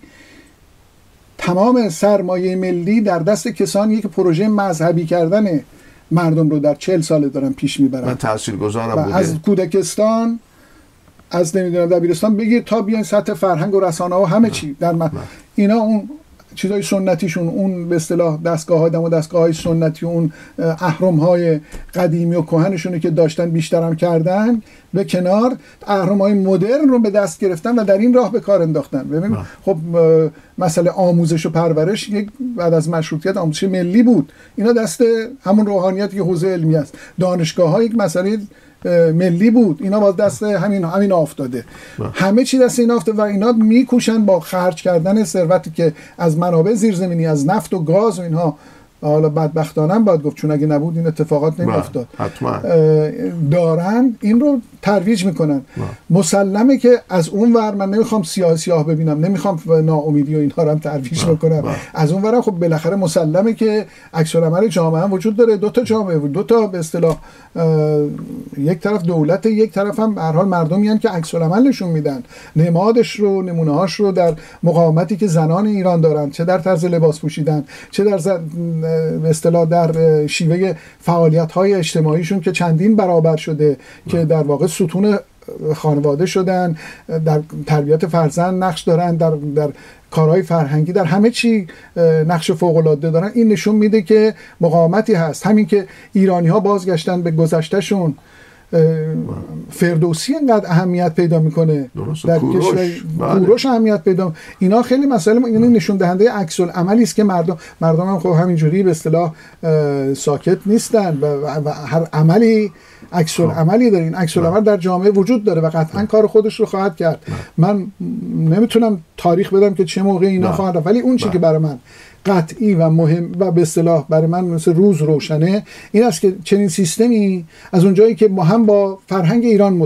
تمام سرمایه ملی در دست کسانیه که پروژه مذهبی کردن مردم رو در چهل ساله دارن پیش میبرن. من تاثیرگذارم بوده. از کودکستان، از نمیدونم دبیرستان بگیر تا بیان سطح فرهنگ و رسانه و همه چی در من. اینا اون چیزای سنتیشون، اون به اصطلاح دستگاه‌های دم و دستگاه‌های سنتی، اون اهرم‌های قدیمی و کهنشون که داشتن بیشترم کردن به کنار، اهرم‌های مدرن رو به دست گرفتن و در این راه به کار انداختن. ببین خب مسئله آموزش و پرورش یک بعد از مشروطیت آموزش ملی بود، اینا دست همون روحانیتی که حوزه علمی است. دانشگاه‌ها یک مسئله ملی بود، اینا باز دست همین همین افتاده. همه چی دست اینا افتاده و اینا میکوشن با خرج کردن ثروتی که از منابع زیرزمینی، از نفت و گاز و اینها، حالا بدبختانه هم باید گفت چون اگه نبود این اتفاقات نمیافتاد، دارن این رو ترویج میکنن. مسلمه که از اون ور من نمیخوام سیاه سیاه ببینم، نمیخوام ناامیدی و اینها رو هم ترویج بکنم. از اون ور خب بالاخره مسلمه که عکس العمل جامعه هم وجود داره، دو تا جامعه، دو تا به اصطلاح یک طرف دولت، یک طرف هم به هر حال مردمی ان که عکس العمل نشون میدن، نمادش رو، نمونه هاش رو در مقاومتی که زنان ایران دارن، چه در طرز لباس پوشیدن، چه در زن... به اصطلاح در شیوه فعالیت‌های اجتماعیشون که چندین برابر شده، که در واقع ستون خانواده شدن، در تربیت فرزند نقش دارن، در در کارهای فرهنگی، در همه چی نقش فوق‌العاده دارن. این نشون میده که مقاومتی هست. همین که ایرانی‌ها بازگشتن به گذشتهشون، فردوسی اینقدر اهمیت پیدا میکنه در کشور، کوروش اهمیت پیدا، اینا خیلی مسئله، یعنی نشون دهنده عکس العملی است که مردم مردم هم خب همینجوری به اصطلاح ساکت نیستن و, و هر عملی عکس العملی داره. این عکس العمل در جامعه وجود داره و قطعا کار خودش رو خواهد کرد. من نمیتونم تاریخ بدم که چه موقع اینا خواهد رفت، ولی اون چیزی که برای من قطعی و مهم و به اصطلاح برای من مثل روز روشنه این است که چنین سیستمی از اونجایی که هم با فرهنگ ایران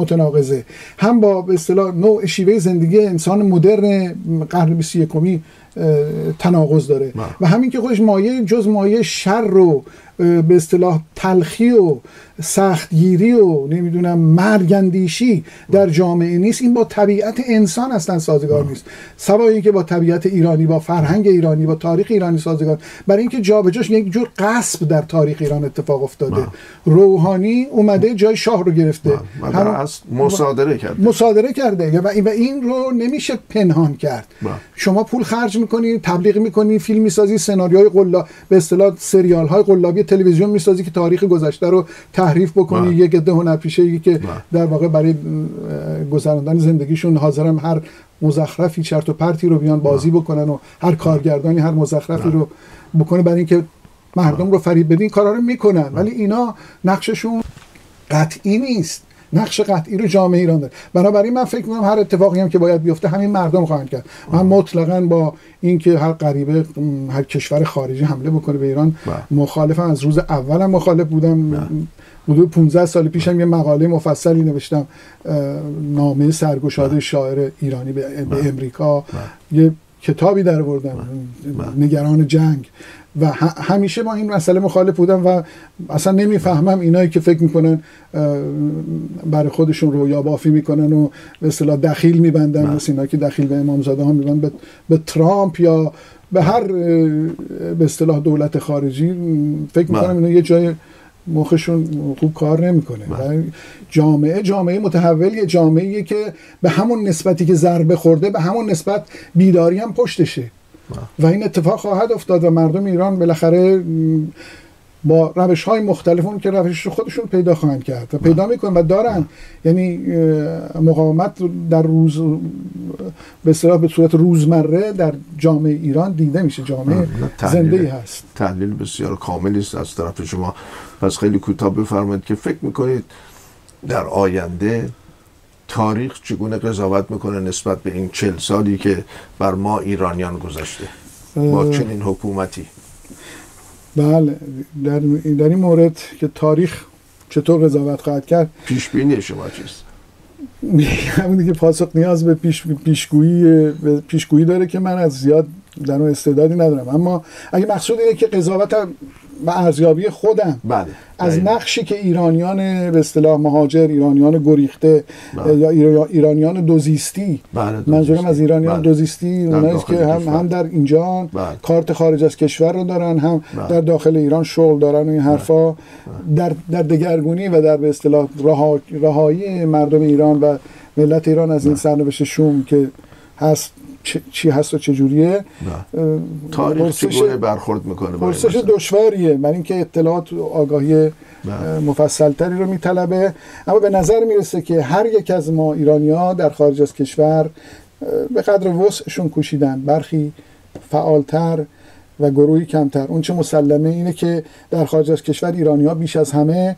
متناقضه، هم با به اصطلاح نوع شیوه زندگی انسان مدرن قرن بیست و یکم تناقض داره و همین که خودش مایه جز مایه شر رو به اصطلاح تلخی و سختگیری و نمیدونم مرگندیشی در جامعه نیست، این با طبیعت انسان اصلا سازگار نیست، سوای اینکه با طبیعت ایرانی، با فرهنگ ایرانی، با تاریخ ایرانی سازگار. برای اینکه جابجاش یک جور غصب در تاریخ ایران اتفاق افتاده. ما. روحانی اومده جای شاه رو گرفته، هم اصل مصادره کرده مصادره کرده و این رو نمیشه پنهان کرد. ما. شما پول خرج میکنی، تبلیغ میکنی، فیلم میسازی، سناریوهای قلاب به اصطلاح سریال های قلابی تلویزیون میسازی که تاریخ گذشته رو تحریف بکنی. با. یک عده هنرپیشه‌ای که با. در واقع برای گذراندن زندگیشون حاضرن هر مزخرفی چرت و پرتی رو بیان بازی با. بکنن و هر کارگردانی هر مزخرفی با. رو بکنه برای اینکه مردم رو فریب بدین، کارا رو میکنن. ولی اینا نقششون قطعی نیست، نقش قطعی رو جامعه ایران داره. بنابراین من فکر می‌کنم هر اتفاقی هم که باید بیفته همین مردم خواهند کرد. من مطلقاً با اینکه هر غریبه، هر کشور خارجی حمله بکنه به ایران مخالفم. از روز اولم مخالف بودم. حدود پانزده سال پیشم یه مقاله مفصلی نوشتم، نامه سرگشاده شاعر ایرانی به امریکا، یه کتابی در آوردم، نگران جنگ، و همیشه با این مسئله مخالف بودم و اصلا نمیفهمم اینایی که فکر میکنن برای خودشون رویا بافی میکنن و به اصطلاح دخیل میبندن، مثل اینا که دخیل به امامزاده ها میبندن، به, به ترامپ یا به هر به اصطلاح دولت خارجی. فکر میکنم اینا یه جای مخشون خوب کار نمیکنه. جامعه جامعه متحولیه، جامعه‌ایه که به همون نسبتی که ضربه خورده به همون نسبت بیداری هم پشتشه و این اتفاق خواهد افتاد و مردم ایران بالاخره با روش‌های مختلف اون که روش خودشون پیدا خواهند کرد و پیدا میکنن و دارن. یعنی مقاومت در روز به اصطلاح به صورت روزمره در جامعه ایران دیده میشه، جامعه زنده‌ای هست. تحلیل بسیار کاملی است از طرف شما. پس خیلی کوتاه بفرمایید که فکر میکنید در آینده تاریخ چگونه قضاوت میکنه نسبت به این چهل سالی که بر ما ایرانیان گذشته با چنین حکومتی؟ بله، در, در این مورد که تاریخ چطور قضاوت خواهد کرد، پیش بینی شما چیست؟ همون که پاسخ نیاز به پیش پیشگویی پیشگویی داره که من از زیاد در اون استعدادی ندارم. اما اگه مقصود اینه که قضاوت و ارزیابی خودم بله. از نقشی که ایرانیان به اصطلاح مهاجر، ایرانیان گریخته بله. یا ایرانیان دوزیستی، بله، منظورم از ایرانیان بله. دوزیستی اونایی که هم هم در اینجا بله. کارت خارج از کشور رو دارن، هم بله. در داخل ایران شغل دارن و این حرفا بله. در در دگرگونی و در به اصطلاح رها... رهایی مردم ایران و ملت ایران از بله. این سرنوشت شوم که هست چی هست و چجوریه. تاریخ چگونه برخورد میکنه؟ پرسش دشواریه، من اینکه اطلاعات و آگاهی مفصلتری رو میطلبه. اما به نظر میرسه که هر یک از ما ایرانی‌ها در خارج از کشور به قدر وسعشون کوشیدن، برخی فعالتر و گروهی کمتر. اون چه مسلمه اینه که در خارج از کشور ایرانی‌ها بیش از همه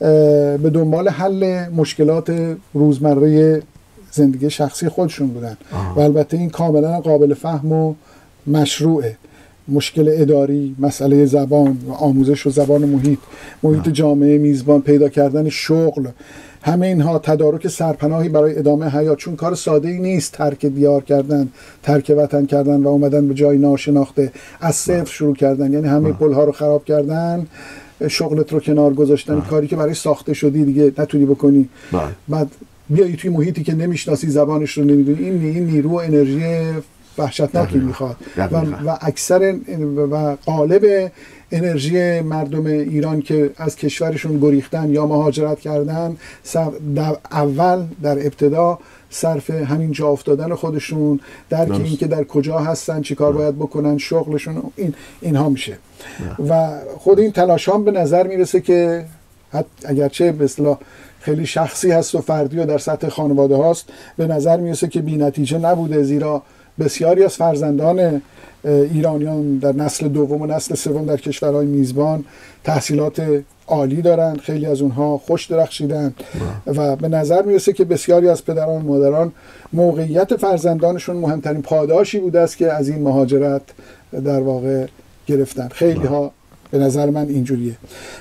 به دنبال حل مشکلات روزمره زندگی شخصی خودشون بودن آه. و البته این کاملا قابل فهم و مشروعه. مشکل اداری، مسئله زبان و آموزش و زبان محیط، محیط آه. جامعه میزبان، پیدا کردن شغل، همه اینها تدارک سرپناهی برای ادامه حیات، چون کار ساده ای نیست ترک دیار کردن، ترک وطن کردن و اومدن به جای ناشناخته از صفر شروع کردن، یعنی همه پل‌ها رو خراب کردن، شغلت رو کنار گذاشتن، آه. کاری که برای ساخته شدی دیگه نتونی بکنی. آه. بعد بیایی توی محیطی که نمیشناسی، زبانش رو نمیدونی، این این نیرو و انرژی وحشتناکی میخواد و, و اکثر و غالب انرژی مردم ایران که از کشورشون گریختن یا مهاجرت کردن در اول در ابتدا صرف همین جا افتادن خودشون، درک این که در کجا هستن، چی کار باید بکنن، شغلشون، این اینها میشه نه. و خود این تلاش هم به نظر میرسه که اگرچه به اصطلاح خیلی شخصی هست و فردی و در سطح خانواده هاست، به نظر میرسه که بی نتیجه نبوده، زیرا بسیاری از فرزندان ایرانیان در نسل دوم و نسل سوم در کشورهای میزبان تحصیلات عالی دارن، خیلی از اونها خوش درخشیدن و به نظر میرسه که بسیاری از پدران و مادران موقعیت فرزندانشون مهمترین پاداشی بوده است که از این مهاجرت در واقع گرفتن. خیلی ها به نظر من اینجوریه.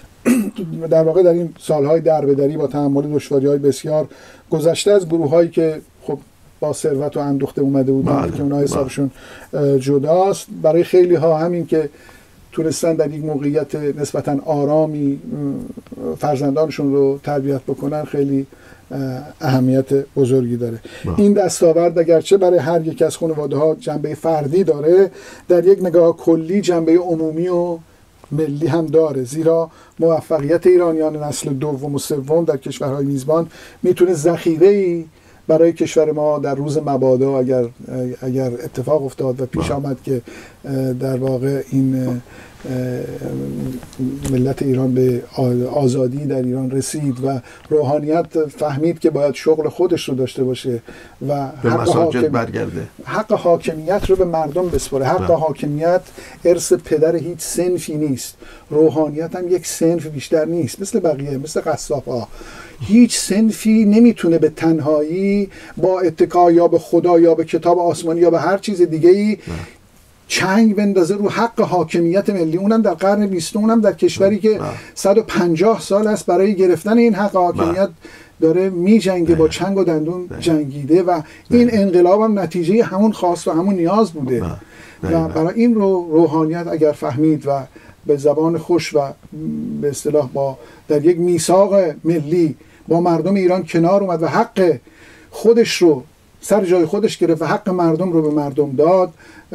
در واقع در این سالهای دربدری با تحمل دشواری‌های بسیار گذشته از گروه‌هایی که خب با ثروت و اندوخته اومده بودن بله. که اونها حسابشون جداست. برای خیلی ها همین که تونستن در یک موقعیت نسبتاً آرامی فرزندانشون رو تربیت بکنن خیلی اهمیت بزرگی داره. با. این دستاورد اگرچه برای هر یک از خانواده ها جنبه فردی داره، در یک نگاه کلی جنبه عمومی و ملی هم داره، زیرا موفقیت ایرانیان نسل دوم و سوم در کشورهای میزبان میتونه ذخیره‌ای برای کشور ما در روز مبادا اگر اگر اتفاق افتاد و پیش آمد که در واقع این ملت ایران به آزادی در ایران رسید و روحانیت فهمید که باید شغل خودش رو داشته باشه و حق, حاکم... برگرده. حق حاکمیت رو به مردم بسپره. حق حاکمیت ارث پدر هیچ صنفی نیست، روحانیت هم یک صنف بیشتر نیست، مثل بقیه، مثل قصاب‌ها. هیچ صنفی نمیتونه به تنهایی با اتکا یا به خدا یا به کتاب آسمانی یا به هر چیز دیگه‌ای چنگ بندازه رو حق حاکمیت ملی، اونم در قرن بیستم، اونم در کشوری که صد و پنجاه سال است برای گرفتن این حق حاکمیت داره می جنگه، با چنگ و دندون جنگیده و این انقلاب هم نتیجه همون خواست و همون نیاز بوده و برای این رو روحانیت اگر فهمید و به زبان خوش و به اصطلاح با در یک میثاق ملی با مردم ایران کنار اومد و حق خودش رو سر جای خودش گرفت و حق مردم رو به مردم داد،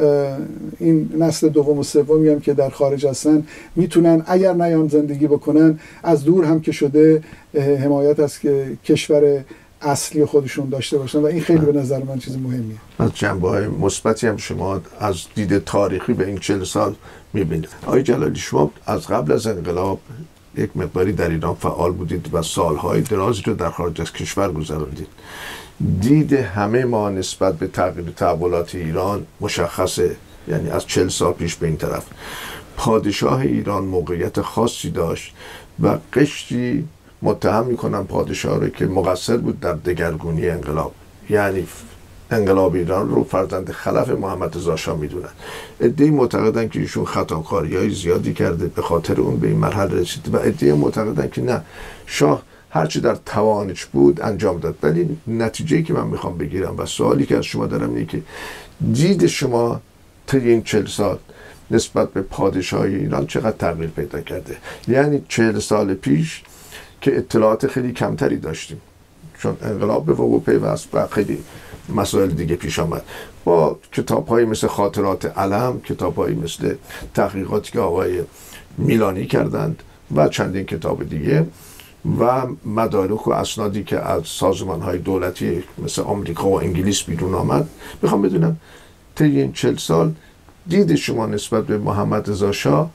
این نسل دوم و سومی هم که در خارج هستن میتونن اگر نیان زندگی بکنن از دور هم که شده حمایت از که کشور اصلی خودشون داشته باشن و این خیلی به نظر من چیز مهمیه. از جنبه‌های مثبتی هم شما از دید تاریخی به این چهل سال میبینید. آقای جلالی، شما از قبل از انقلاب یک مقداری در ایران فعال بودید و سالهای درازی رو در خارج از کشور گذروندید. دید همه ما نسبت به تغییر تحولات ایران مشخصه، یعنی از چهل سال پیش به این طرف پادشاه ایران موقعیت خاصی داشت و قشری متهم میکنن پادشاه رو که مقصر بود در دگرگونی انقلاب، یعنی انقلاب ایران رو فرزند خلف محمد رضا شاه میدونن. عده‌ای معتقدن که ایشون خطاکاری‌های زیادی کرده به خاطر اون به این مرحله رسید و عده‌ای معتقدن که نه، شاه هرچی در توانش بود انجام داد. ولی نتیجه‌ای که من میخوام بگیرم و سوالی که از شما دارم اینه که دید شما طی این چهل سال نسبت به پادشاهی ایران چقدر تغییر پیدا کرده؟ یعنی چهل سال پیش که اطلاعات خیلی کمتری داشتیم چون انقلاب به وقوع پیوست و خیلی مسائل دیگه پیش آمد، با کتاب‌هایی مثل خاطرات علم، کتاب‌هایی مثل تحقیقاتی که آقای میلانی کردند و چندین کتاب دیگه و مدارک و اسنادی که از سازمان‌های دولتی مثل آمریکا و انگلیس بیرون آمد، میخوام بدونم طی این چهل سال دید شما نسبت به محمد رضا شاه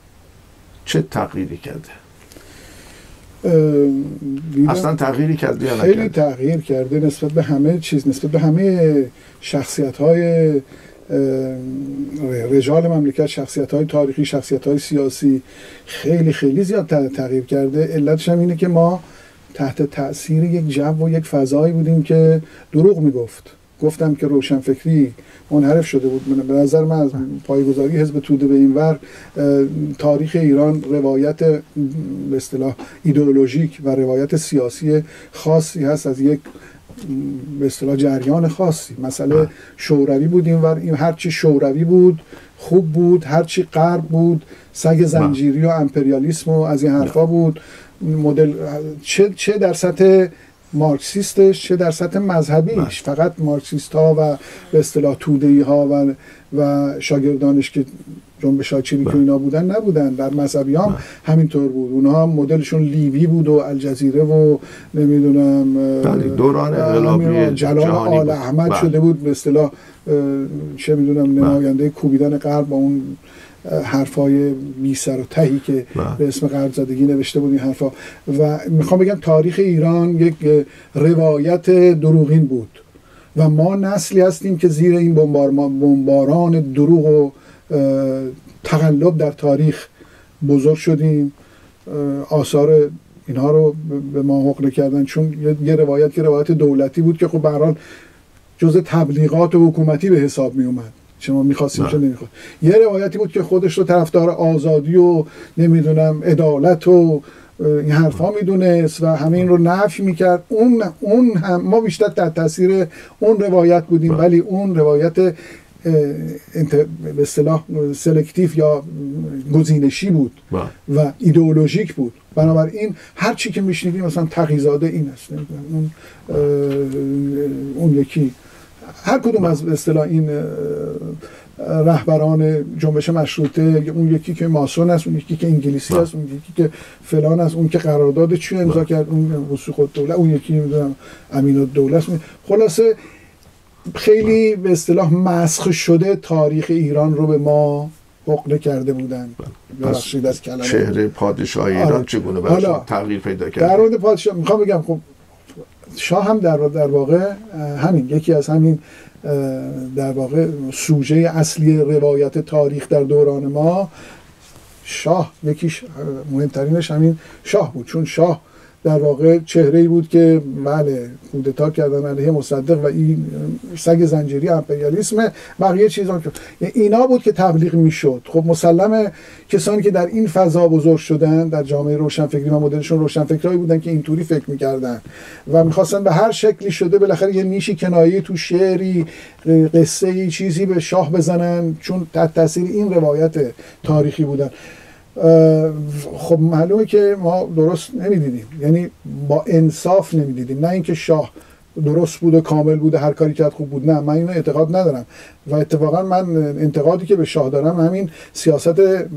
چه تغییری کرده؟ اصلا تغییری کرده یا نکرده؟ خیلی تغییر کرده نسبت به همه چیز، نسبت به همه شخصیت‌های رجال مملکت، شخصیت‌های تاریخی، شخصیت‌های سیاسی خیلی خیلی زیاد تغییر کرده. علتش هم اینه که ما تحت تأثیر یک جو و یک فضایی بودیم که دروغ میگفت. گفتم که روشنفکری منحرف شده بود. به نظر من از پایه‌گذاری حزب توده به این ور تاریخ ایران روایت به اصطلاح ایدئولوژیک و روایت سیاسی خاصی هست از یک به اصطلاح جریان خاصی. مسئله شوروی بود این ور، این هرچی شوروی بود خوب بود، هرچی غرب بود سگ زنجیری و امپریالیسم و از این حرفا بود. مدل چه چه در سطح مارکسیستش چه در سطح مذهبیش، فقط مارکسیست ها و به اصطلاح توده‌ای ها و و شاگردانش که جنبش چینی که اینا بودن نبودن. در مذهبی هم همینطور بود، اونها هم مدلشون لیبی بود و الجزیره و نمیدونم دوران انقلابی جلال آل احمد شده بود به اصطلاح چه میدونم نماینده کوبیدن غرب با اون حرفای بی سر و تهی که به اسم غرب زدگی نوشته بود این حرفا. و میخوام بگم تاریخ ایران یک روایت دروغین بود و ما نسلی هستیم که زیر این بمباران دروغ و تقلب در تاریخ بزرگ شدیم. آثار اینها رو به ما حقله کردن چون یه روایت که روایت دولتی بود که خب به هر حال جزء تبلیغات حکومتی به حساب می اومد، شما می‌خواستیم چه نمی‌خواست. یه روایتی بود که خودش رو طرفدار آزادی و نمیدونم عدالت و این حرفا میدونست و همه این رو نفی میکرد. اون اون هم ما بیشتر در تاثیر اون روایت بودیم، با. ولی اون روایت به اصطلاح سلکتیو یا گزینشی بود با. و ایدئولوژیک بود. بنابراین هر چی که میشنیدیم مثلا تقی‌زاده این است، اون اون یکی، هر کدوم با. از به اصطلاح این رهبران جنبش مشروطه، اون یکی که ماسون است، اون یکی که انگلیسی با. است، اون یکی که فلان است، اون که قرارداد چی امضا کرد، اون وثوق الدوله، اون یکی نمیدونم امین الدوله است. خلاصه خیلی به اصطلاح مسخ شده تاریخ ایران رو به ما حقله کرده بودن. ببخشید از کلمه. چهره پادشاه ایران آره. چگونه براشون تغییر پیدا کرد؟ در مورد پادشاه میخوام بگم خب شاه هم در در واقع همین یکی از همین در واقع سوژه اصلی روایت تاریخ در دوران ما، شاه یکیش مهمترینش همین شاه بود، چون شاه در واقع چهره‌ای بود که بله کودتا کردن علیه مصدق و این سگ زنجیری امپریالیسم، بقیه چیزا که اینا بود که تبلیغ میشد. خب مسلمه کسانی که در این فضا بزرگ شدن در جامعه روشنفکری و مدرنشون روشنفکرایی بودن که اینطوری فکر میکردن و میخواستن به هر شکلی شده بالاخره یه نیشی کنایه‌ای تو شعری قصه‌ای چیزی به شاه بزنن، چون تحت تاثیر این روایت تاریخی بودن. خب معلومه که ما درست نمیدیدیم، یعنی با انصاف نمیدیدیم، نه اینکه شاه درست بود و کامل بود و هر کاری کرد خوب بود، نه من اینو اعتقاد ندارم و اتفاقا من انتقادی که به شاه دارم همین سیاست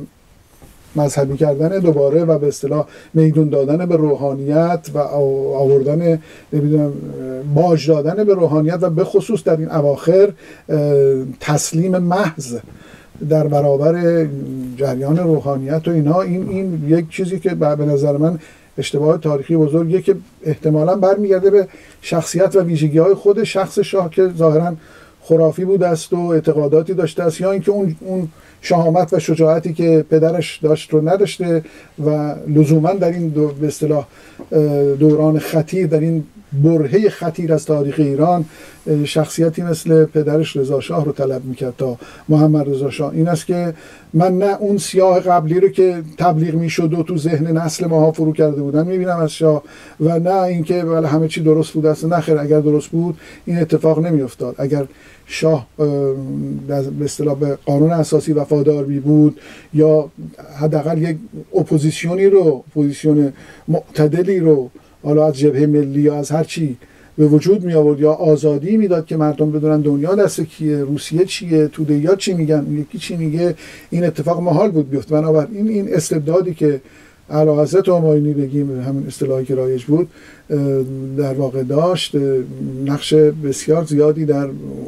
مذهبی کردن دوباره و به اصطلاح میدون دادن به روحانیت و آوردن نمیدونم باج دادن به روحانیت و به خصوص در این اواخر تسلیم محض در برابر جریان روحانیت و اینا. این این یک چیزی که به نظر من اشتباه تاریخی بزرگیه که احتمالاً برمیگرده به شخصیت و ویژگی‌های خود شخص شاه که ظاهراً خرافی بوده است و اعتقاداتی داشته است، یا اینکه اون اون شهامت و شجاعتی که پدرش داشت رو نداشته و لزوماً در این دو به اصطلاح دوران خطیر، در این برهه خطیر از تاریخ ایران شخصیتی مثل پدرش رضا شاه رو طلب میکرد تا محمد رضا شاه. این است که من نه اون سیاه قبلی رو که تبلیغ میشد و تو ذهن نسل ماها فرو کرده بودن میبینم از شاه و نه اینکه بله همه چی درست بود است. نه خیر، اگر درست بود این اتفاق نمیافتاد. اگر شاه به اصطلاح به قانون اساسی وفادار بی بود یا حداقل یک اپوزیسیونی رو اپوزیسیون معتدلی رو حالا از جبهه ملی یا از هر چی به وجود می آورد یا آزادی میداد که مردم بدونن دنیا دست کیه، روسیه چیه، توده‌ها چی میگن، یکی چی میگه، این اتفاق محال بود بیفته. بنابراین این استبدادی که اعلیحضرت همایونی بگیم همین اصطلاحی که رایج بود در واقع داشت نقش بسیار زیادی در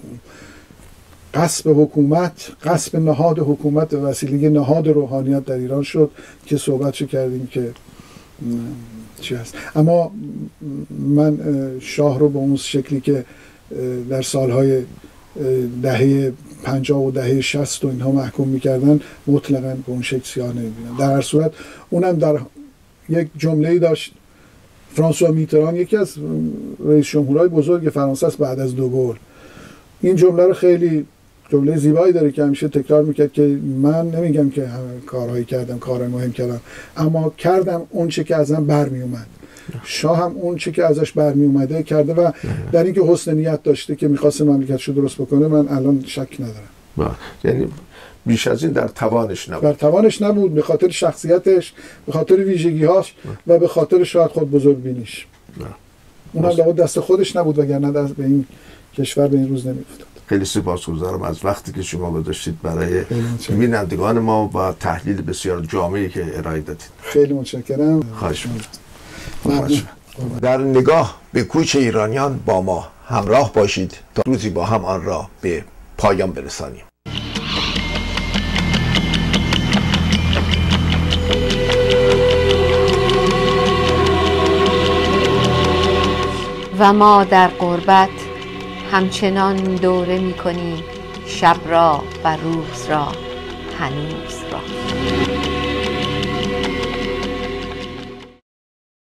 غصب حکومت، غصب نهاد حکومت و وسیله نهاد روحانیت در ایران شد که صحبتشو کردیم که چی هست. اما من شاه رو به اون شکلی که در سالهای دهه پنجاه و دهه شصت و اینها محکوم میکردن مطلقاً به اون شکل سیاه نمیبینم. در هر صورت اونم در یک جمله‌ای داشت فرانسوا میتران، یکی از رئیس جمهورهای بزرگ فرانسه است بعد از دوگل، این جمله رو خیلی جمله زیبایی داره که همیشه تکرار میکرد که من نمیگم که همه کارهایی کردم، کارهای مهم کردم، اما کردم اون چه که ازم برمی اومد. شاه هم اون چه که ازش برمی اومده کرده و در اینکه حسن نیت داشته که میخواست مملکتشو درست بکنه من الان شک ندارم. یعنی بیش از این در توانش نبود. در توانش نبود به خاطر شخصیتش، به خاطر ویژگی‌هاش و به خاطر شاید خود بزرگبینیش. اونم لابد دست خودش نبود وگرنه دست به این کشور به این روز نمی‌افتاد. خیلی سپاسگزارم از وقتی که شما گذاشتید برای بینندگان ما و تحلیل بسیار جامعی که ارائه دادید. خیلی متشکرم. خواهش می‌کنم. در نگاه به کوچ ایرانیان با ما همراه باشید تا روزی با هم آن را به پایان برسانیم. و ما در غربت همچنان دوره می کنیم شب را و روز را هنوز را.